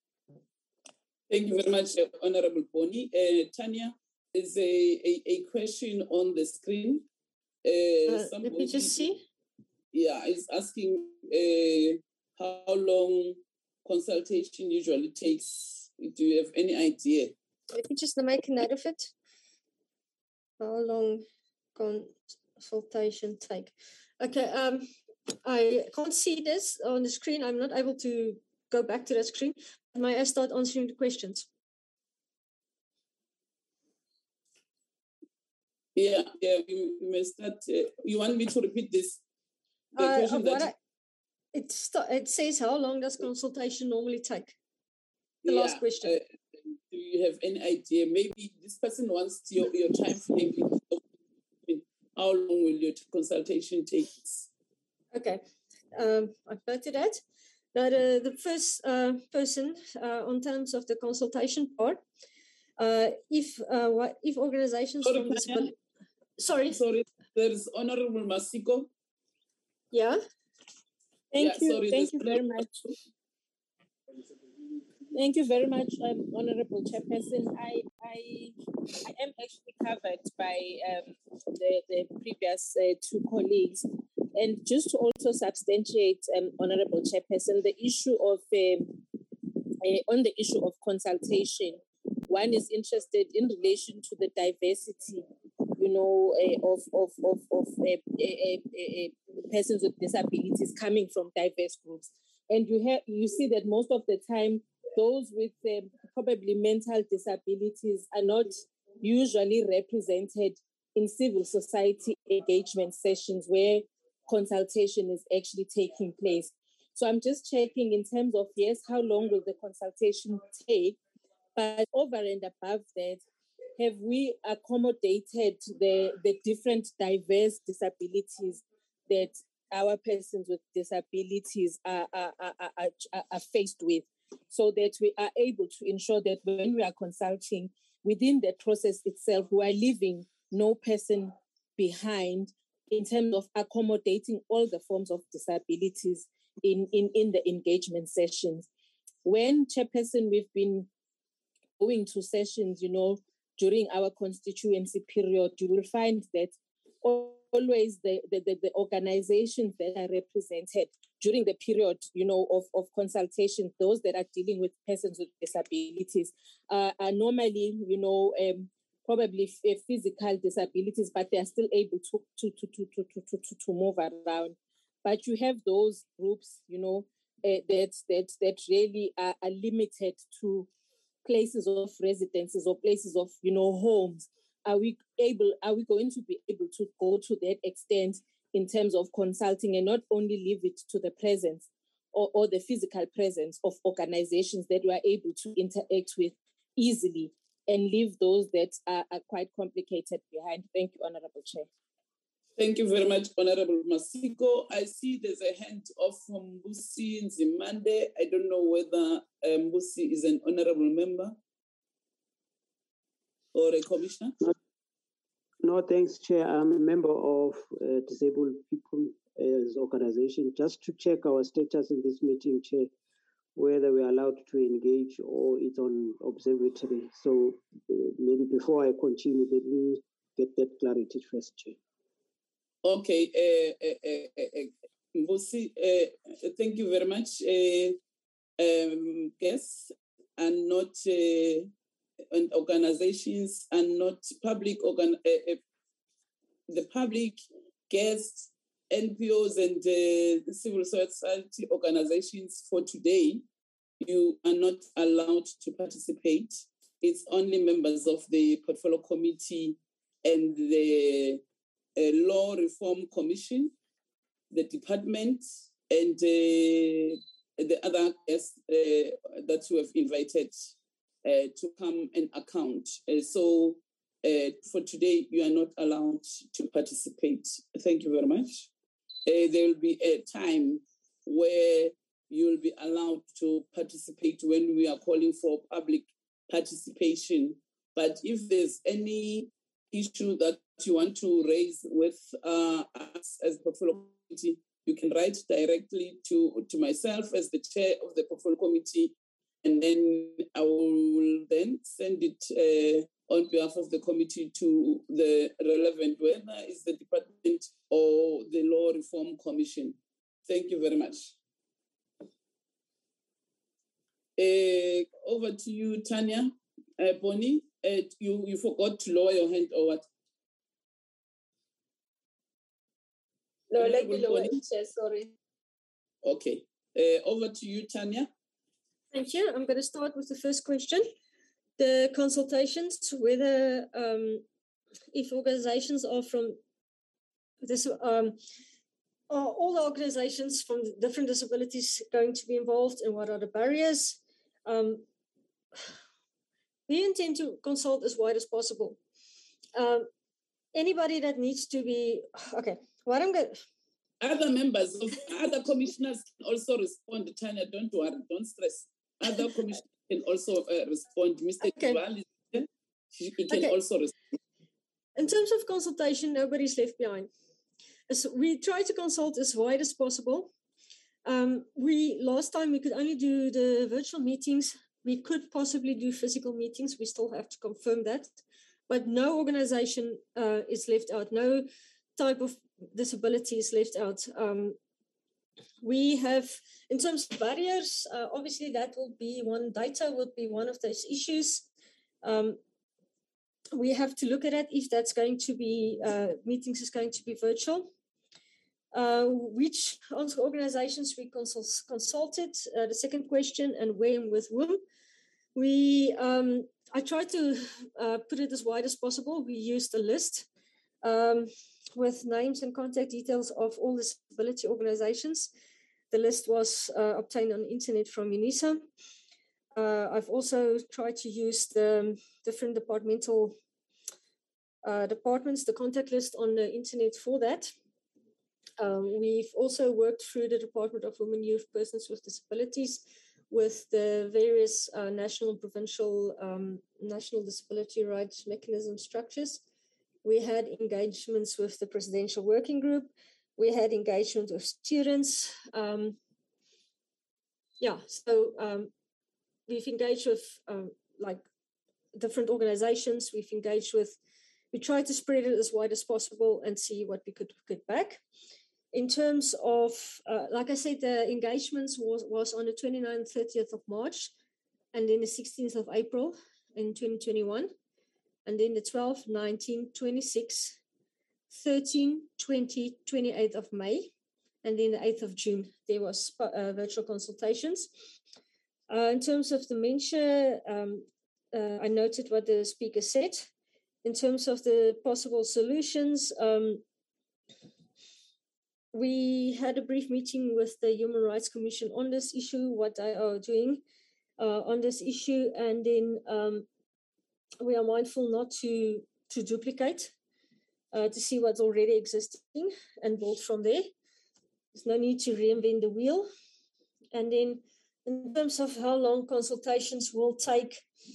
Thank you very much, Honorable Boni. Uh, Tanya, there's a, a, a question on the screen. Uh, uh, let me just see. Yeah, it's asking uh, how long consultation usually takes. Do you have any idea? Let me just make a note of it. How long consultation take? Okay, um, I can't see this on the screen. I'm not able to go back to that screen. May I start answering the questions? Yeah, yeah, you, you may start. Uh, you want me to repeat this? The uh, question that I, it, st- it says, how long does consultation normally take? The yeah, last question. Uh, do you have any idea? Maybe this person wants your, your time frame. How long will your consultation take? Okay, um, I've noted that. Now, the, the first uh, person, uh, on terms of the consultation part, uh, if uh, what if organizations Sorry, from disability... Sorry. Sorry, there is Honorable Masiko. Yeah. Thank yeah, you. Sorry, Thank you very much. Thank you very much, um, Honorable Chairperson. I, I I am actually covered by um, the, the previous uh, two colleagues. And just to also substantiate, um, Honorable Chairperson, the issue of, um, uh, on the issue of consultation, one is interested in relation to the diversity, you know, uh, of, of, of, of uh, uh, uh, uh, persons with disabilities coming from diverse groups. And you have you see that most of the time, those with um, probably mental disabilities are not usually represented in civil society engagement sessions where consultation is actually taking place. So I'm just checking in terms of, yes, how long will the consultation take? But over and above that, have we accommodated the, the different diverse disabilities that our persons with disabilities are, are, are, are, are faced with, so that we are able to ensure that when we are consulting within the process itself, we are leaving no person behind in terms of accommodating all the forms of disabilities in, in, in the engagement sessions. When, Chairperson, we've been going to sessions, you know, during our constituency period, you will find that always the, the, the, the organizations that are represented during the period, you know, of, of consultation, those that are dealing with persons with disabilities uh, are normally, you know, um, probably f- physical disabilities, but they are still able to, to, to, to, to, to, to, to move around. But you have those groups, you know, uh, that, that, that really are, are limited to places of residences or places of, you know, homes. Are we able, are we going to be able to go to that extent in terms of consulting and not only leave it to the presence or, or the physical presence of organizations that we are able to interact with easily and leave those that are, are quite complicated behind? Thank you, Honorable Chair. Thank you very much, Honorable Masiko. I see there's a hand off from Mbusi Nzimande. I don't know whether uh, Mbusi is an honorable member or a commissioner. No, no thanks, Chair. I'm a member of uh, Disabled People's Organization. Just to check our status in this meeting, Chair, whether we're allowed to engage or it's on observatory. So uh, maybe before I continue, let me get that clarity first, Chair. Okay, uh, uh, uh, uh, Mbusi, uh, thank you very much. Uh, um, guests and not uh, and organizations and not public organ. Uh, uh, the public guests, N P Os, and uh, civil society organizations for today, you are not allowed to participate. It's only members of the Portfolio Committee and the A Law Reform Commission, the department, and uh, the other guests uh, that we have invited uh, to come and account. Uh, so uh, for today, you are not allowed to participate. Thank you very much. Uh, there will be a time where you will be allowed to participate when we are calling for public participation. But if there's any issue that you want to raise with uh, us as Portfolio Committee, you can write directly to, to myself as the chair of the Portfolio Committee, and then I will then send it uh, on behalf of the committee to the relevant, whether it's the department or the Law Reform Commission. Thank you very much. Uh, over to you, Tanya. Uh, Bonnie, uh, you, you forgot to lower your hand or what? No, let me lower it, Chair, sorry. Okay. Uh, over to you, Tanya. Thank you. I'm going to start with the first question. The consultations, whether um, if organizations are from this, um, are all the organizations from different disabilities going to be involved, and what are the barriers? Um, we intend to consult as wide as possible. Um, anybody that needs to be, okay, what I'm going to... Other members of other commissioners can also respond. Tanya, don't worry, don't stress. Other commissioners can also uh, respond. Mister Okay. Duval, he can Okay. also respond. In terms of consultation, nobody's left behind. So we try to consult as wide as possible. Um, we last time we could only do the virtual meetings. We could possibly do physical meetings. We still have to confirm that. But no organization uh, is left out. No type of disability is left out. Um, we have, in terms of barriers, uh, obviously that will be one, data will be one of those issues. Um, we have to look at it if that's going to be, uh, meetings is going to be virtual. Uh, which organizations we consult, consulted, uh, the second question, and when with whom. We, um, I tried to uh, put it as wide as possible. We used a list um, with names and contact details of all disability organizations. The list was uh, obtained on the internet from UNISA. Uh, I've also tried to use the different departmental uh, departments, the contact list on the internet for that. Um, we've also worked through the Department of Women, Youth, Persons with Disabilities with the various uh, national and provincial um, national disability rights mechanism structures. We had engagements with the Presidential Working Group. We had engagement with students. Um, yeah, so um, we've engaged with um, like different organizations. We've engaged with, we tried to spread it as wide as possible and see what we could get back. In terms of, uh, like I said, the engagements was, was on the twenty-ninth, thirtieth of March, and then the sixteenth of April in twenty twenty-one, and then the twelfth, nineteenth, twenty-sixth, thirteenth, twentieth, twenty-eighth of May, and then the eighth of June, there was uh, virtual consultations. Uh, in terms of dementia, um, uh, I noted what the speaker said. In terms of the possible solutions, um, we had a brief meeting with the Human Rights Commission on this issue, what they are doing uh, on this issue, and then um, we are mindful not to, to duplicate, uh, to see what's already existing and build from there. There's no need to reinvent the wheel. And then in terms of how long consultations will take,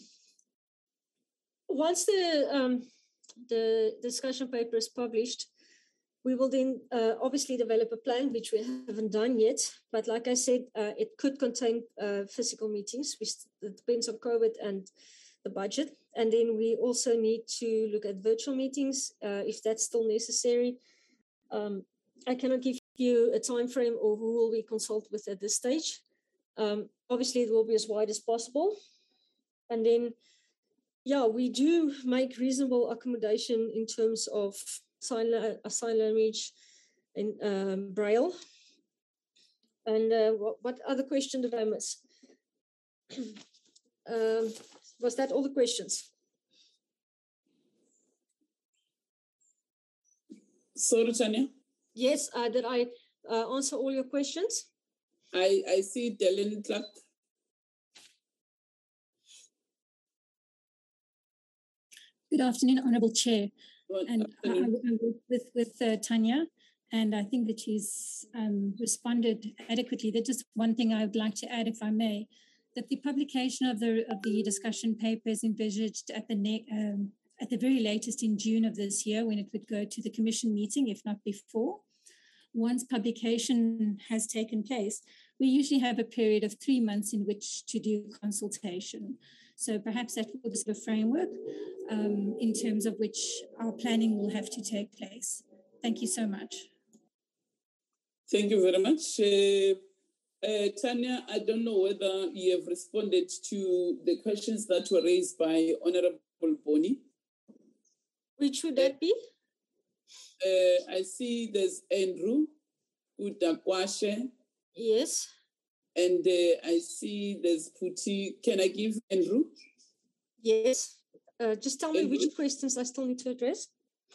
once the, um, the discussion paper is published, we will then uh, obviously develop a plan, which we haven't done yet. But like I said, uh, it could contain uh, physical meetings, which it depends on COVID and the budget. And then we also need to look at virtual meetings, uh, if that's still necessary. Um, I cannot give you a time frame or who will we consult with at this stage. Um, obviously, it will be as wide as possible. And then, yeah, we do make reasonable accommodation in terms of sign, uh, sign language in um, Braille. And uh, what, what other question did I miss? um, was that all the questions? Sorry, Tanya. Yes, uh, did I uh, answer all your questions? I, I see Dylan Clark. Good afternoon, Honourable Chair. Good and afternoon. I, I work with, with uh, Tanya, and I think that she's um, responded adequately. There's just one thing I would like to add, if I may, that the publication of the of the discussion paper is envisaged at the ne- um, at the very latest in June of this year, when it would go to the Commission meeting, if not before. Once publication has taken place, we usually have a period of three months in which to do consultation. So perhaps that will be a framework um, in terms of which our planning will have to take place. Thank you so much. Thank you very much. Uh, uh, Tanya, I don't know whether you have responded to the questions that were raised by Honorable Boni. Which would that be? Uh, I see there's Andrew Udakwashe. Yes. And uh, I see there's Puti. Can I give Andrew? Yes. Uh, just tell me Andrew. which questions I still need to address.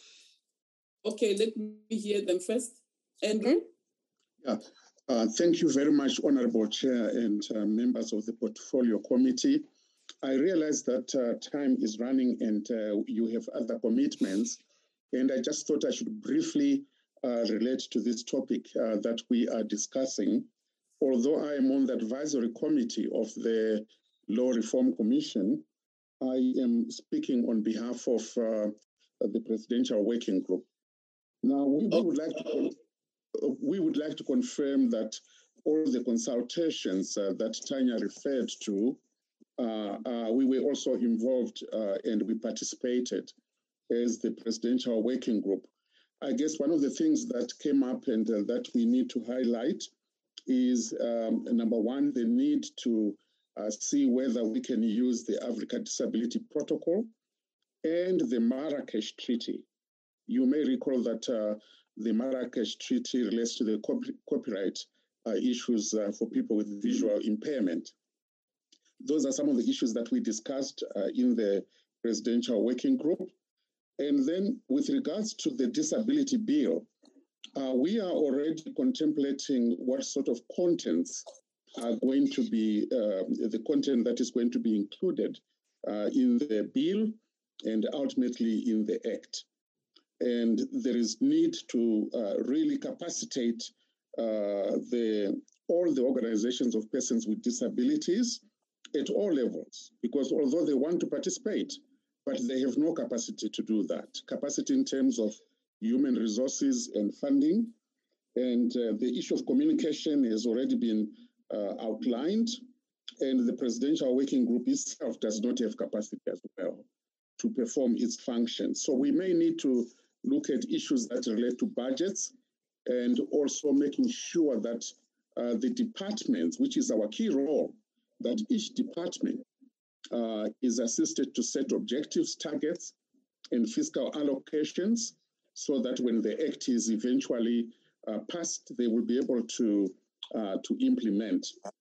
Okay, let me hear them first. Andrew? Okay. Yeah. Uh, thank you very much, Honourable Chair and uh, members of the Portfolio Committee. I realize that uh, time is running and uh, you have other commitments, and I just thought I should briefly uh, relate to this topic uh, that we are discussing. Although I am on the advisory committee of the Law Reform Commission, I am speaking on behalf of uh, the Presidential Working Group. Now, we, we would like to we would like to confirm that all the consultations uh, that Tanya referred to, uh, uh, we were also involved uh, and we participated as the Presidential Working Group. I guess one of the things that came up and uh, that we need to highlight is, um, number one, the need to uh, see whether we can use the Africa Disability Protocol and the Marrakesh Treaty. You may recall that uh, the Marrakesh Treaty relates to the copy- copyright uh, issues uh, for people with visual impairment. those are some of the issues that we discussed uh, in the presidential working group. And then with regards to the disability bill, uh, we are already contemplating what sort of contents are going to be, uh, the content that is going to be included uh, in the bill and ultimately in the act. And there is need to uh, really capacitate uh, the, all the organizations of persons with disabilities at all levels, because although they want to participate, but they have no capacity to do that. Capacity in terms of human resources and funding. And uh, the issue of communication has already been uh, outlined, and the Presidential Working Group itself does not have capacity as well to perform its functions. So we may need to look at issues that relate to budgets and also making sure that uh, the departments, which is our key role, that each department uh, is assisted to set objectives, targets, and fiscal allocations so that when the act is eventually uh, passed, they will be able to, uh, to implement.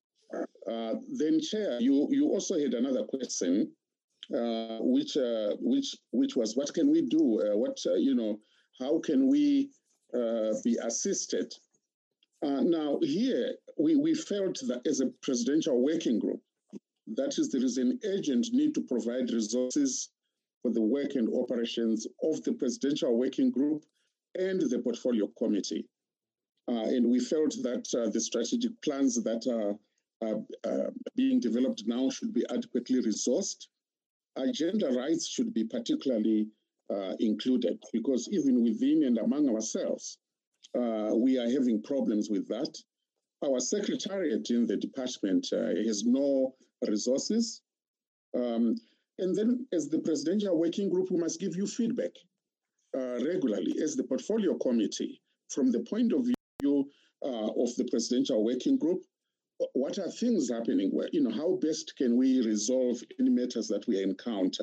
Uh, then, Chair, you, you also had another question, uh, which, uh, which, which was, what can we do? Uh, what, uh, you know, how can we uh, be assisted? Uh, now, here, we, we felt that as a presidential working group, that is, there is an urgent need to provide resources for the work and operations of the Presidential Working Group and the Portfolio Committee. Uh, and we felt that uh, the strategic plans that are uh, uh, being developed now should be adequately resourced. Agenda rights should be particularly uh, included, because even within and among ourselves, uh, we are having problems with that. Our secretariat in the department uh, has no resources. Um, and then as the Presidential Working Group, we must give you feedback uh, regularly as the Portfolio Committee from the point of view uh, of the Presidential Working Group. What are things happening? Where, you know, how best can we resolve any matters that we encounter?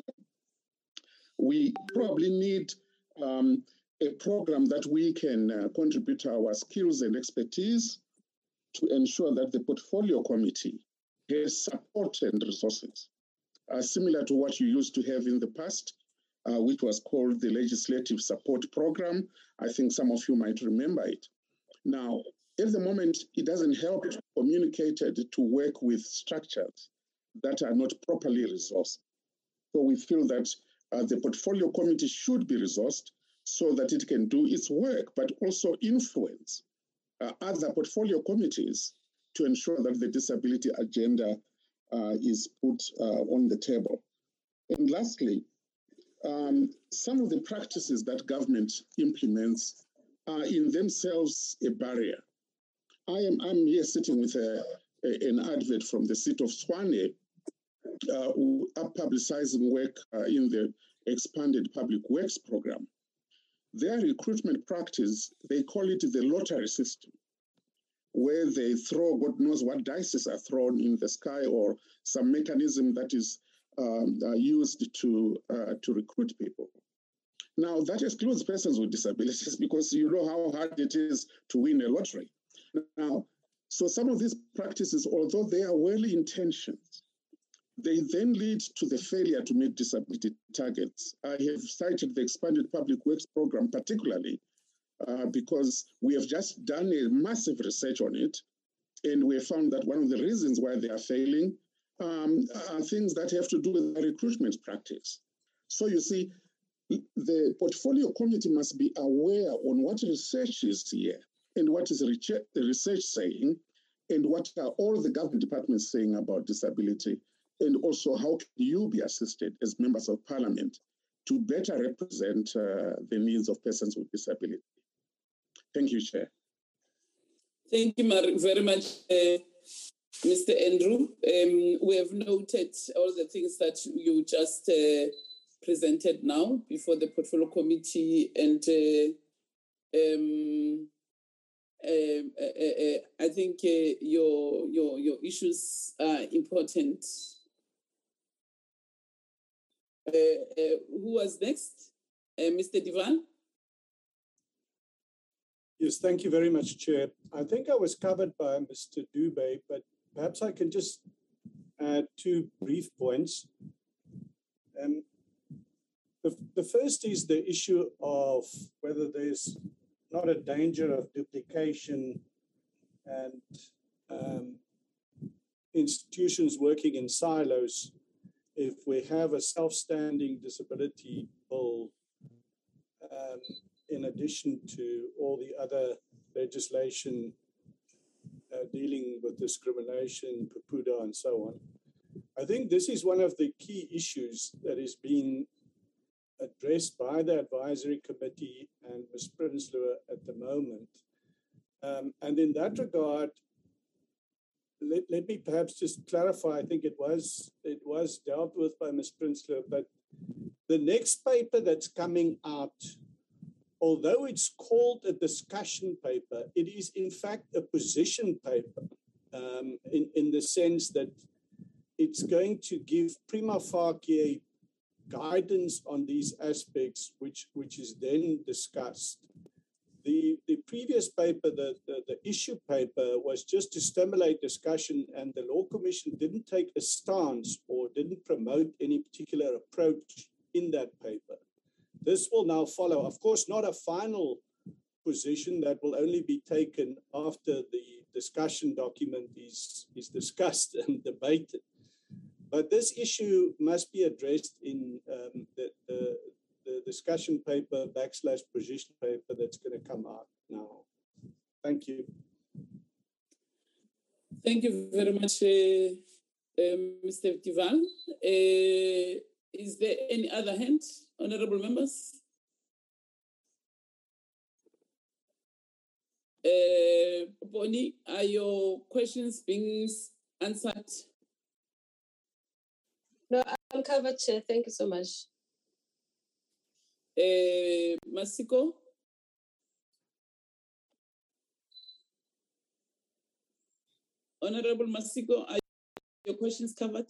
We probably need um, a program that we can uh, contribute our skills and expertise to ensure that the Portfolio Committee has support and resources, uh, similar to what you used to have in the past, uh, which was called the Legislative Support Program. I think some of you might remember it. Now, at the moment, it doesn't help communicated to work with structures that are not properly resourced. So we feel that uh, the Portfolio Committee should be resourced so that it can do its work, but also influence uh, other portfolio committees to ensure that the disability agenda uh, is put uh, on the table. And lastly, um, some of the practices that government implements are in themselves a barrier. I am I'm here sitting with a, a, an advert from the seat of Swane, uh, who are publicizing work uh, in the expanded public works program. Their recruitment practice, they call it the lottery system, where they throw God knows what dices are thrown in the sky or some mechanism that is um, uh, used to, uh, to recruit people. Now, that excludes persons with disabilities because you know how hard it is to win a lottery. Now, so some of these practices, although they are well-intentioned, they then lead to the failure to meet disability targets. I have cited the expanded public works program particularly uh, because we have just done a massive research on it, and we have found that one of the reasons why they are failing um, are things that have to do with the recruitment practice. So you see, the Portfolio Committee must be aware on what research is here and what is the research saying, and what are all the government departments saying about disability, and also how can you be assisted as members of parliament to better represent uh, the needs of persons with disability. Thank you, Chair. Thank you very much, uh, Mister Andrew. Um, we have noted all the things that you just uh, presented now before the Portfolio Committee, and uh, um, uh, uh, uh, I think uh, your your your issues are important. Uh, uh, who was next? Uh, Mister Divan? Yes, thank you very much, Chair. I think I was covered by Mister Dube, but perhaps I can just add two brief points. Um, the, the first is the issue of whether there's not a danger of duplication and um, institutions working in silos if we have a self-standing disability bill um, in addition to all the other legislation uh, dealing with discrimination, PUPUDA, and so on. I think this is one of the key issues that is being addressed by the advisory committee and Miz Prinsloo at the moment. Um, and in that regard, let, let me perhaps just clarify, I think it was, it was dealt with by Miz Prinsloo, but the next paper that's coming out, although it's called a discussion paper, it is in fact a position paper um, in, in the sense that it's going to give prima facie guidance on these aspects, which, which is then discussed. The, the previous paper, the, the, the issue paper, was just to stimulate discussion, and the Law Commission didn't take a stance or didn't promote any particular approach in that paper. This will now follow, of course, not a final position that will only be taken after the discussion document is, is discussed and debated. But this issue must be addressed in um, the, the, the discussion paper backslash position paper that's going to come out now. Thank you. Thank you very much, uh, uh, Mister Tivan. Uh, is there any other hand, honorable members? Uh, Bonnie, are your questions being answered? No, I'm covered, Chair. Thank you so much. Uh, Masiko? Honorable Masiko, are your questions covered?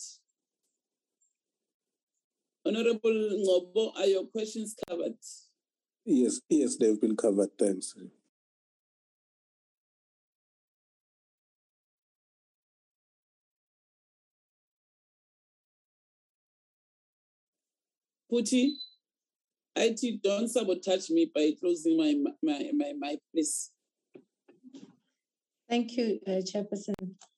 Honorable Ngobo, are your questions covered? Yes, yes, they've been covered. Thanks. Puti, I T, don't sabotage me by closing my my my mic, please. Thank you, uh, Chairperson.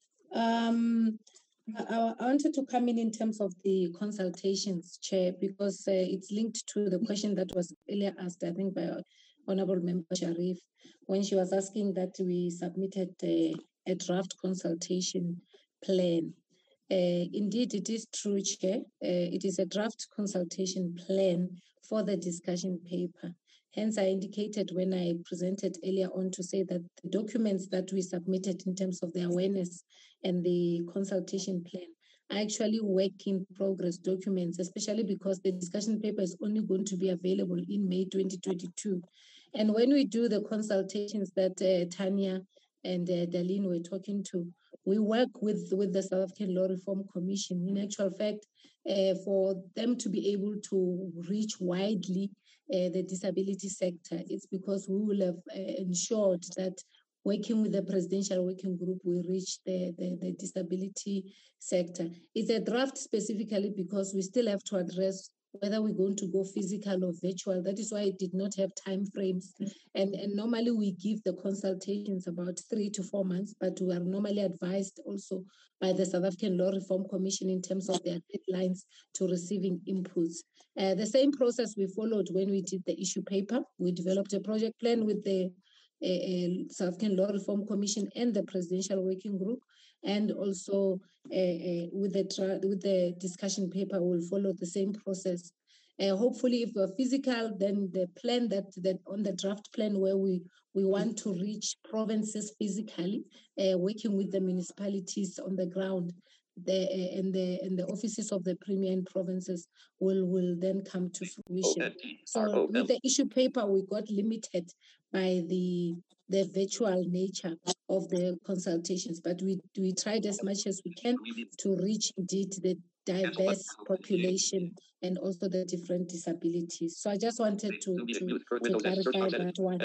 Um, I, I wanted to come in in terms of the consultations, Chair, because uh, it's linked to the question that was earlier asked, I think, by Honorable Member Sharif, when she was asking that we submitted uh, a draft consultation plan. Uh, indeed, it is true, Chair. Uh, it is a draft consultation plan for the discussion paper. Hence, I indicated when I presented earlier on to say that the documents that we submitted in terms of the awareness and the consultation plan are actually work in progress documents, especially because the discussion paper is only going to be available in May twenty twenty-two. And when we do the consultations that uh, Tanya and uh, Darlene were talking to, we work with, with the South African Law Reform Commission. In actual fact, uh, for them to be able to reach widely uh, the disability sector, it's because we will have uh, ensured that working with the presidential working group, we reach the, the, the disability sector. It's a draft specifically because we still have to address whether we're going to go physical or virtual. That is why it did not have time frames. And, and normally we give the consultations about three to four months, but we are normally advised also by the South African Law Reform Commission in terms of their deadlines to receiving inputs. Uh, the same process we followed when we did the issue paper. We developed a project plan with the uh, uh, South African Law Reform Commission and the Presidential Working Group. And also uh, uh, with the tra- with the discussion paper, we'll follow the same process. Uh, hopefully, if we're physical, then the plan that that on the draft plan where we we want to reach provinces physically, uh, working with the municipalities on the ground, the uh, and the and the offices of the premier in provinces will will then come to fruition. So with the issue paper, we got limited by the the virtual nature of the consultations, but we we tried as much as we can to reach indeed the diverse population and also the different disabilities. So I just wanted to, to, to clarify that one.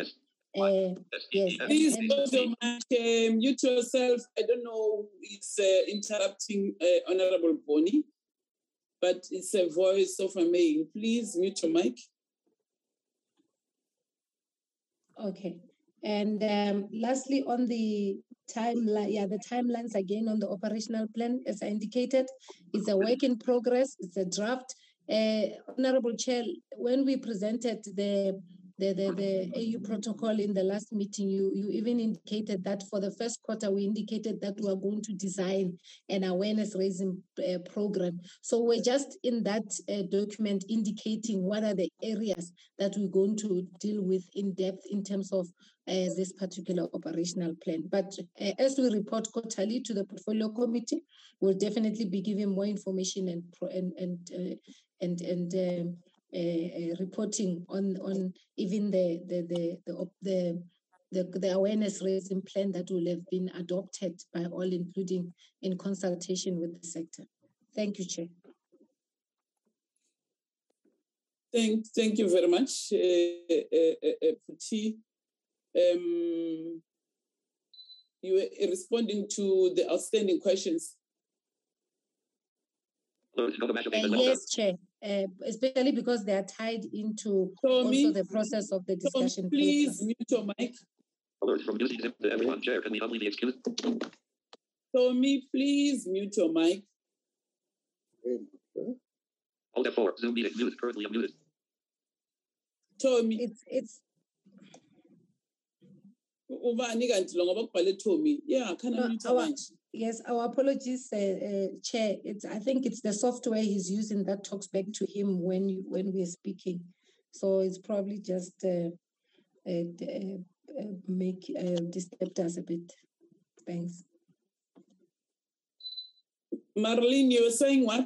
Uh, yes. Please, and- close your mic, uh, mute yourself. I don't know, it's uh, interrupting uh, Honorable Bonnie, but it's a voice of a male. Please mute your mic. Okay. And um, lastly, on the timeline, yeah, the timelines again on the operational plan, as I indicated, it's a work in progress, it's a draft. Uh, Honorable Chair, when we presented the the, the, the A U protocol in the last meeting, you, you even indicated that for the first quarter, we indicated that we are going to design an awareness raising uh, program. So we're just in that uh, document indicating what are the areas that we're going to deal with in depth in terms of uh, this particular operational plan. But uh, as we report quarterly to the portfolio committee, we'll definitely be giving more information and pro and and uh, and and um, uh, uh, reporting on on even the the the the the, the, the awareness raising plan that will have been adopted by all, including in consultation with the sector. Thank you, Chair. Thank, thank you very much, uh, uh, uh, Puti. Um, you were responding to the outstanding questions. Uh, yes, Chair, uh, especially because they are tied into also me, the process of the discussion. Please paper. mute your mic. Alert from News to everyone. Chair, can we humbly be excused? Tommy, please mute your mic. Alt F four, Zoom meeting muted, currently unmuted. Tommy. It's, it's, Tommy. Yeah, can I mute your mic? Yes, our apologies, uh, uh, Chair. It's I think it's the software he's using that talks back to him when you when we're speaking. So it's probably just uh, uh, uh, make uh, disturbed us a bit. Thanks. Marlene, you were saying what?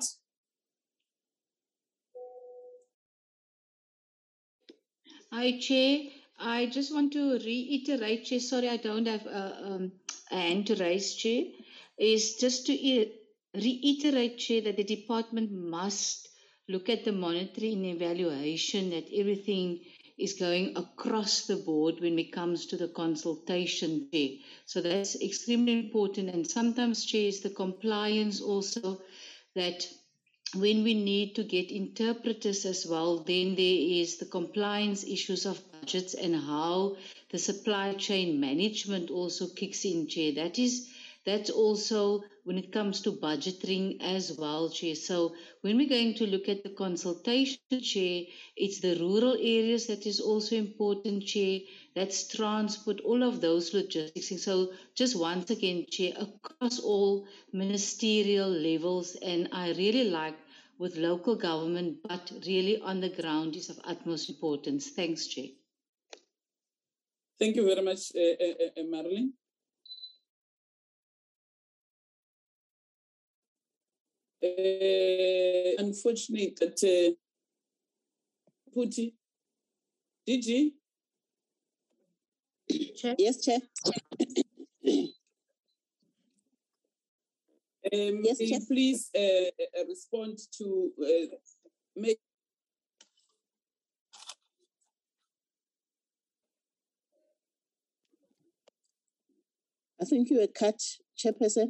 Hi, Chair. I just want to reiterate, Chair. Sorry, I don't have a, um, a hand to raise, Chair. Is just to reiterate, Chair, that the department must look at the monitoring and evaluation, that everything is going across the board when it comes to the consultation, Chair. So that's extremely important. And sometimes, Chair, is the compliance also, that when we need to get interpreters as well, then there is the compliance issues of budgets and how the supply chain management also kicks in, Chair. That is That's also when it comes to budgeting as well, Chair. So when we're going to look at the consultation, Chair, it's the rural areas that is also important, Chair. That's transport, all of those logistics. So just once again, Chair, across all ministerial levels, and I really like with local government, but really on the ground is of utmost importance. Thanks, Chair. Thank you very much, uh, uh, uh, Marilyn. Uh, unfortunate that uh, Puti, did you? Chair? Yes, Chair. Um, yes, Chair. Please uh, uh, respond to uh, make. I think you were cut, Chairperson.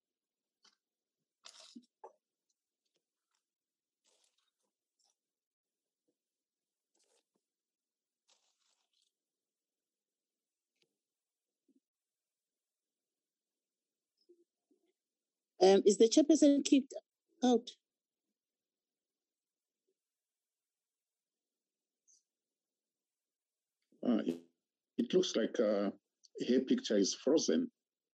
Um, is the chairperson kicked out? Uh, it, it looks like uh, her picture is frozen.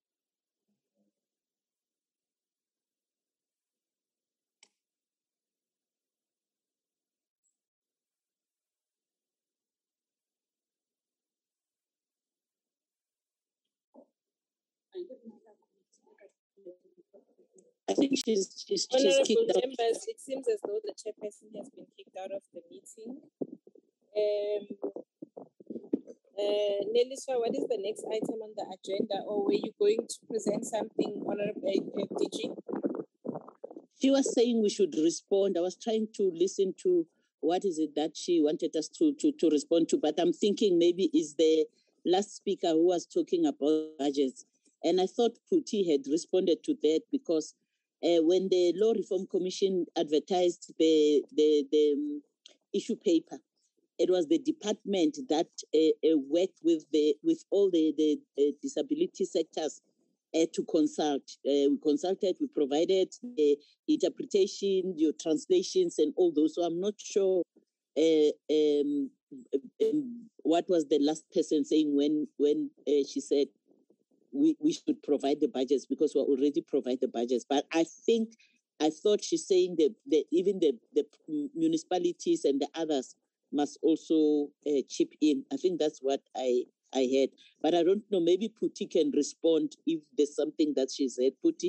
I think she's she's, she's Honorable kicked out. members, it seems as though the chairperson has been kicked out of the meeting. Um, uh, Nelisha, what is the next item on the agenda, or were you going to present something, Honorable uh, D G? She was saying we should respond. I was trying to listen to what is it that she wanted us to to, to respond to, but I'm thinking maybe is there last speaker who was talking about budgets. And I thought Phuthi had responded to that because uh, when the Law Reform Commission advertised the, the, the um, issue paper, it was the department that uh, uh, worked with the with all the, the uh, disability sectors uh, to consult. Uh, we consulted, we provided the interpretation, your translations, and all those. So I'm not sure uh, um, um, what was the last person saying when when uh, she said we, we should provide the budgets because we already provide the budgets. But I think, I thought she's saying that, that even the, the municipalities and the others must also uh, chip in. I think that's what I, I heard. But I don't know, maybe Phuthi can respond if there's something that she said. Phuthi?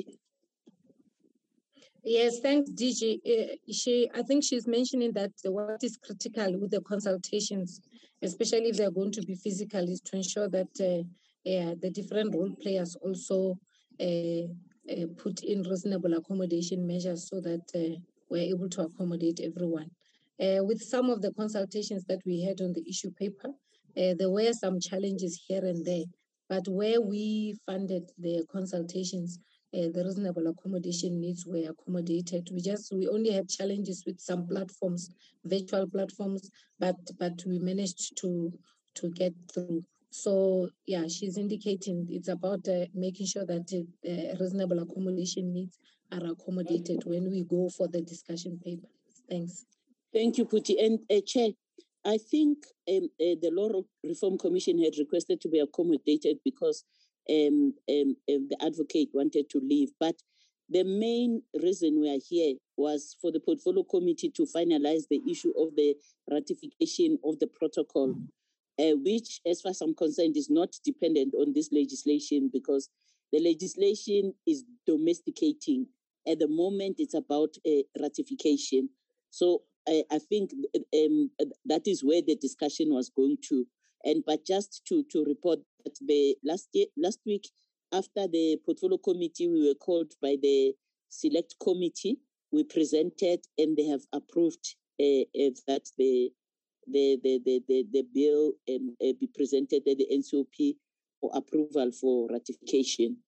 Yes, thanks, D G. Uh, she, I think she's mentioning that what is critical with the consultations, especially if they're going to be physical, is to ensure that uh, yeah, the different role players also uh, uh, put in reasonable accommodation measures so that uh, we're able to accommodate everyone. Uh, with some of the consultations that we had on the issue paper, uh, there were some challenges here and there, but where we funded the consultations, uh, the reasonable accommodation needs were accommodated. We just, we only had challenges with some platforms, virtual platforms, but but we managed to to get through. So yeah, she's indicating it's about uh, making sure that uh, reasonable accommodation needs are accommodated when we go for the discussion paper. Thanks. Thank you, Phuthi. And uh, Chair, I think um, uh, the Law Reform Commission had requested to be accommodated because um, um, um, the advocate wanted to leave. But the main reason we are here was for the Portfolio Committee to finalize the issue of the ratification of the protocol, uh, which, as far as I'm concerned, is not dependent on this legislation because the legislation is domesticating. At the moment, it's about uh, ratification. So I, I think um, that is where the discussion was going to. And but just to, to report that the last year, last week, after the Portfolio Committee, we were called by the Select Committee. We presented, and they have approved uh, uh, that the the the the the, the bill um, uh, be presented at the N C O P for approval for ratification.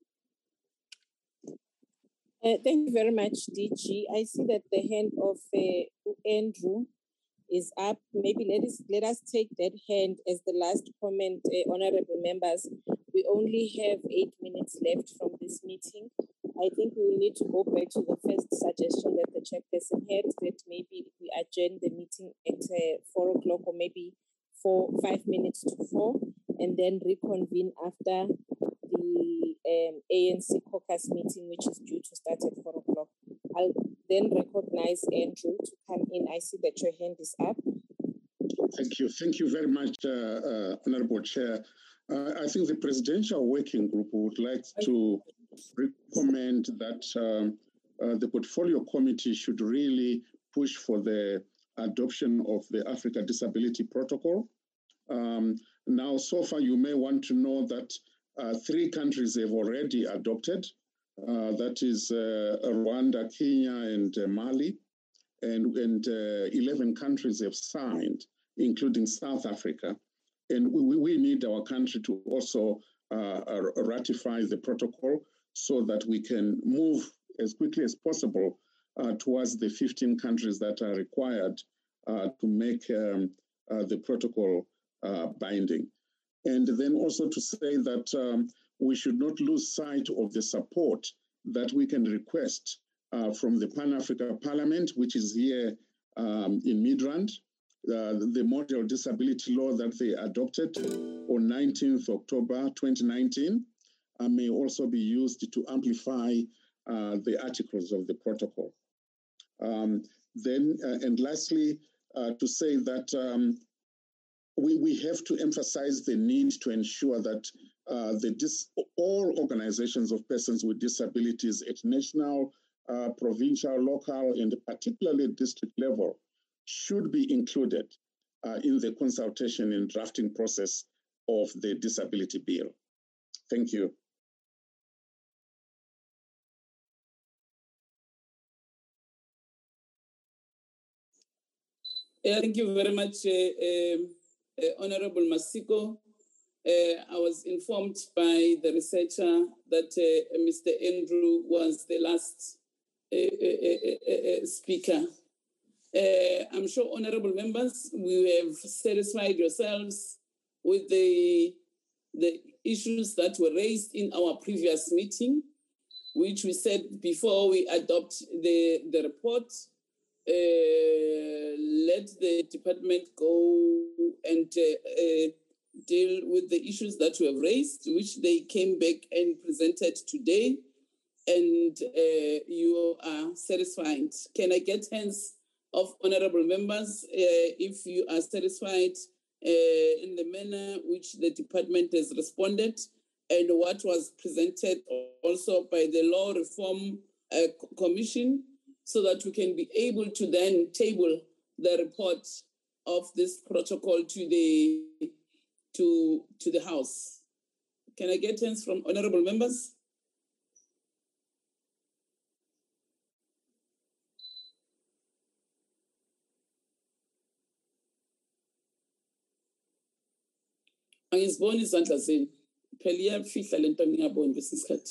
Uh, thank you very much, D G. I see that the hand of uh, Andrew is up. Maybe let us let us take that hand as the last comment, uh, honorable members. We only have eight minutes left from this meeting. I think we will need to go back to the first suggestion that the chairperson had, that maybe we adjourn the meeting at uh, four o'clock or maybe four, five minutes to four, and then reconvene after the um, A N C caucus meeting, which is due to start at four o'clock. I'll then recognize Andrew to come in. I see that your hand is up. Thank you. Thank you very much, uh, uh, Honorable Chair. Uh, I think the Presidential Working Group would like to recommend that um, uh, the Portfolio Committee should really push for the adoption of the Africa Disability Protocol. Um, now, so far, you may want to know that uh, three countries have already adopted. Uh, that is uh, Rwanda, Kenya, and uh, Mali. And, and uh, eleven countries have signed, including South Africa. And we, we need our country to also uh, ratify the protocol so that we can move as quickly as possible uh, towards the fifteen countries that are required uh, to make um, uh, the protocol uh, binding. And then also to say that um, we should not lose sight of the support that we can request uh, from the Pan-Africa Parliament, which is here um, in Midrand. Uh, the model disability law that they adopted on nineteenth October twenty nineteen uh, may also be used to amplify uh, the articles of the protocol. Um, then, uh, and lastly, uh, to say that um, we, we have to emphasize the need to ensure that uh, the dis- all organizations of persons with disabilities at national, uh, provincial, local, and particularly district level should be included uh, in the consultation and drafting process of the disability bill. Thank you. Yeah, thank you very much, uh, um, uh, Honorable Masiko. uh, I was informed by the researcher that uh, Mister Andrew was the last uh, uh, uh, uh, speaker. Uh, I'm sure, honorable members, we have satisfied yourselves with the, the issues that were raised in our previous meeting, which we said before we adopt the, the report, uh, let the department go and uh, uh, deal with the issues that we have raised, which they came back and presented today, and uh, you are satisfied. Can I get hands of honorable members uh, if you are satisfied uh, in the manner which the department has responded and what was presented also by the Law Reform uh, Commission, so that we can be able to then table the report of this protocol to the to to the House. Can I get hands from honorable members? Angiziboni izandla zenu. Phela iyafihla lento ngiyabona kwesikhathi.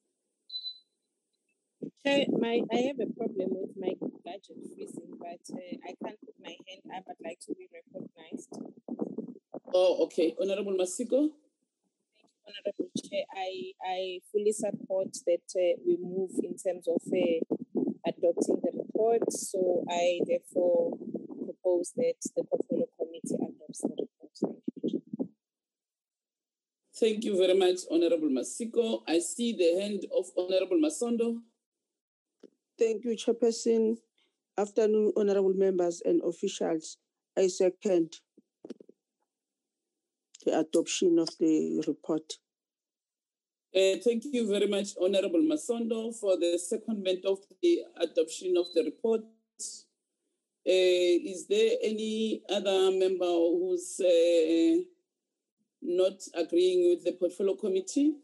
Chair, my, I have a problem with my gadget freezing, but uh, I can't put my hand up. I'd like to be recognized. Oh, okay. Honorable Masiko? Honorable Chair, I, I fully support that uh, we move in terms of uh, adopting the report. So I therefore propose that the portfolio committee adopts the report. Thank you. Thank you very much, Honorable Masiko. I see the hand of Honorable Masondo. Thank you, Chairperson. Afternoon, honorable members and officials. I second the adoption of the report. Uh, thank you very much, Honorable Masondo, for the secondment of the adoption of the report. Uh, is there any other member who's uh, not agreeing with the portfolio committee?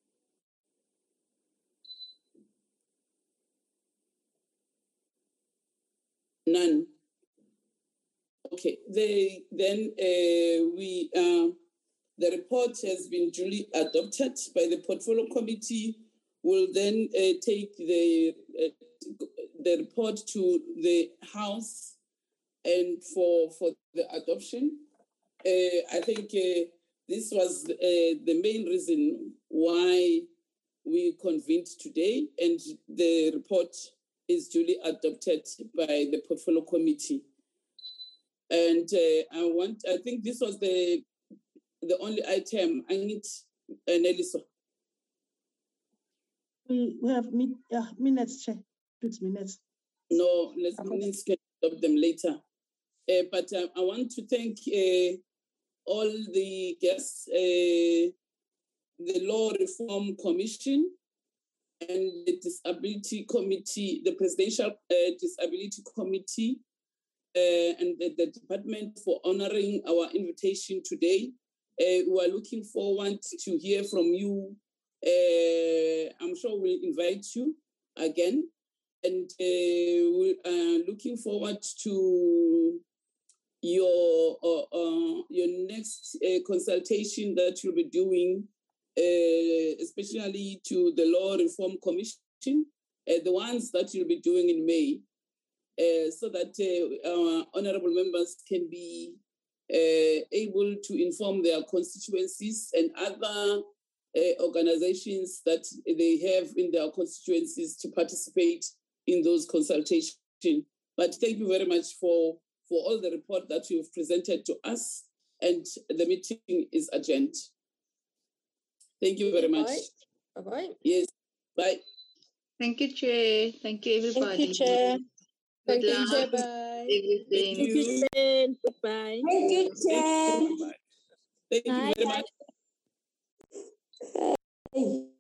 None. Okay, they, then uh, we, uh, the report has been duly adopted by the portfolio committee. Will then uh, take the, uh, the report to the House and for, for the adoption. Uh, I think uh, this was uh, the main reason why we convened today, and the report is duly adopted by the portfolio committee. And uh, I want, I think this was the the only item. I need an uh, Nelisa. We, we have min, uh, minutes, Chair. Six minutes. No, let's minutes can adopt them later. Uh, but uh, I want to thank uh, all the guests, uh, the Law Reform Commission, and the Disability Committee, the Presidential uh, Disability Committee, uh, and the, the department for honoring our invitation today. Uh, we are looking forward to hear from you. Uh, I'm sure we'll invite you again. And uh, we are looking forward to your, uh, uh, your next uh, consultation that you'll be doing, Uh, especially to the Law Reform Commission, uh, the ones that you'll be doing in May, uh, so that uh, our honorable members can be uh, able to inform their constituencies and other uh, organizations that they have in their constituencies to participate in those consultations. But thank you very much for, for all the report that you've presented to us, and the meeting is adjourned. Thank you very much. Bye bye. Yes. Bye. Thank you, Chair. Thank you, everybody. Thank you, Chair. Good Thank you, luck. Chair. Bye. Everything. Thank you. Chair. Goodbye. Thank you, Chair. Thank you very much. Bye.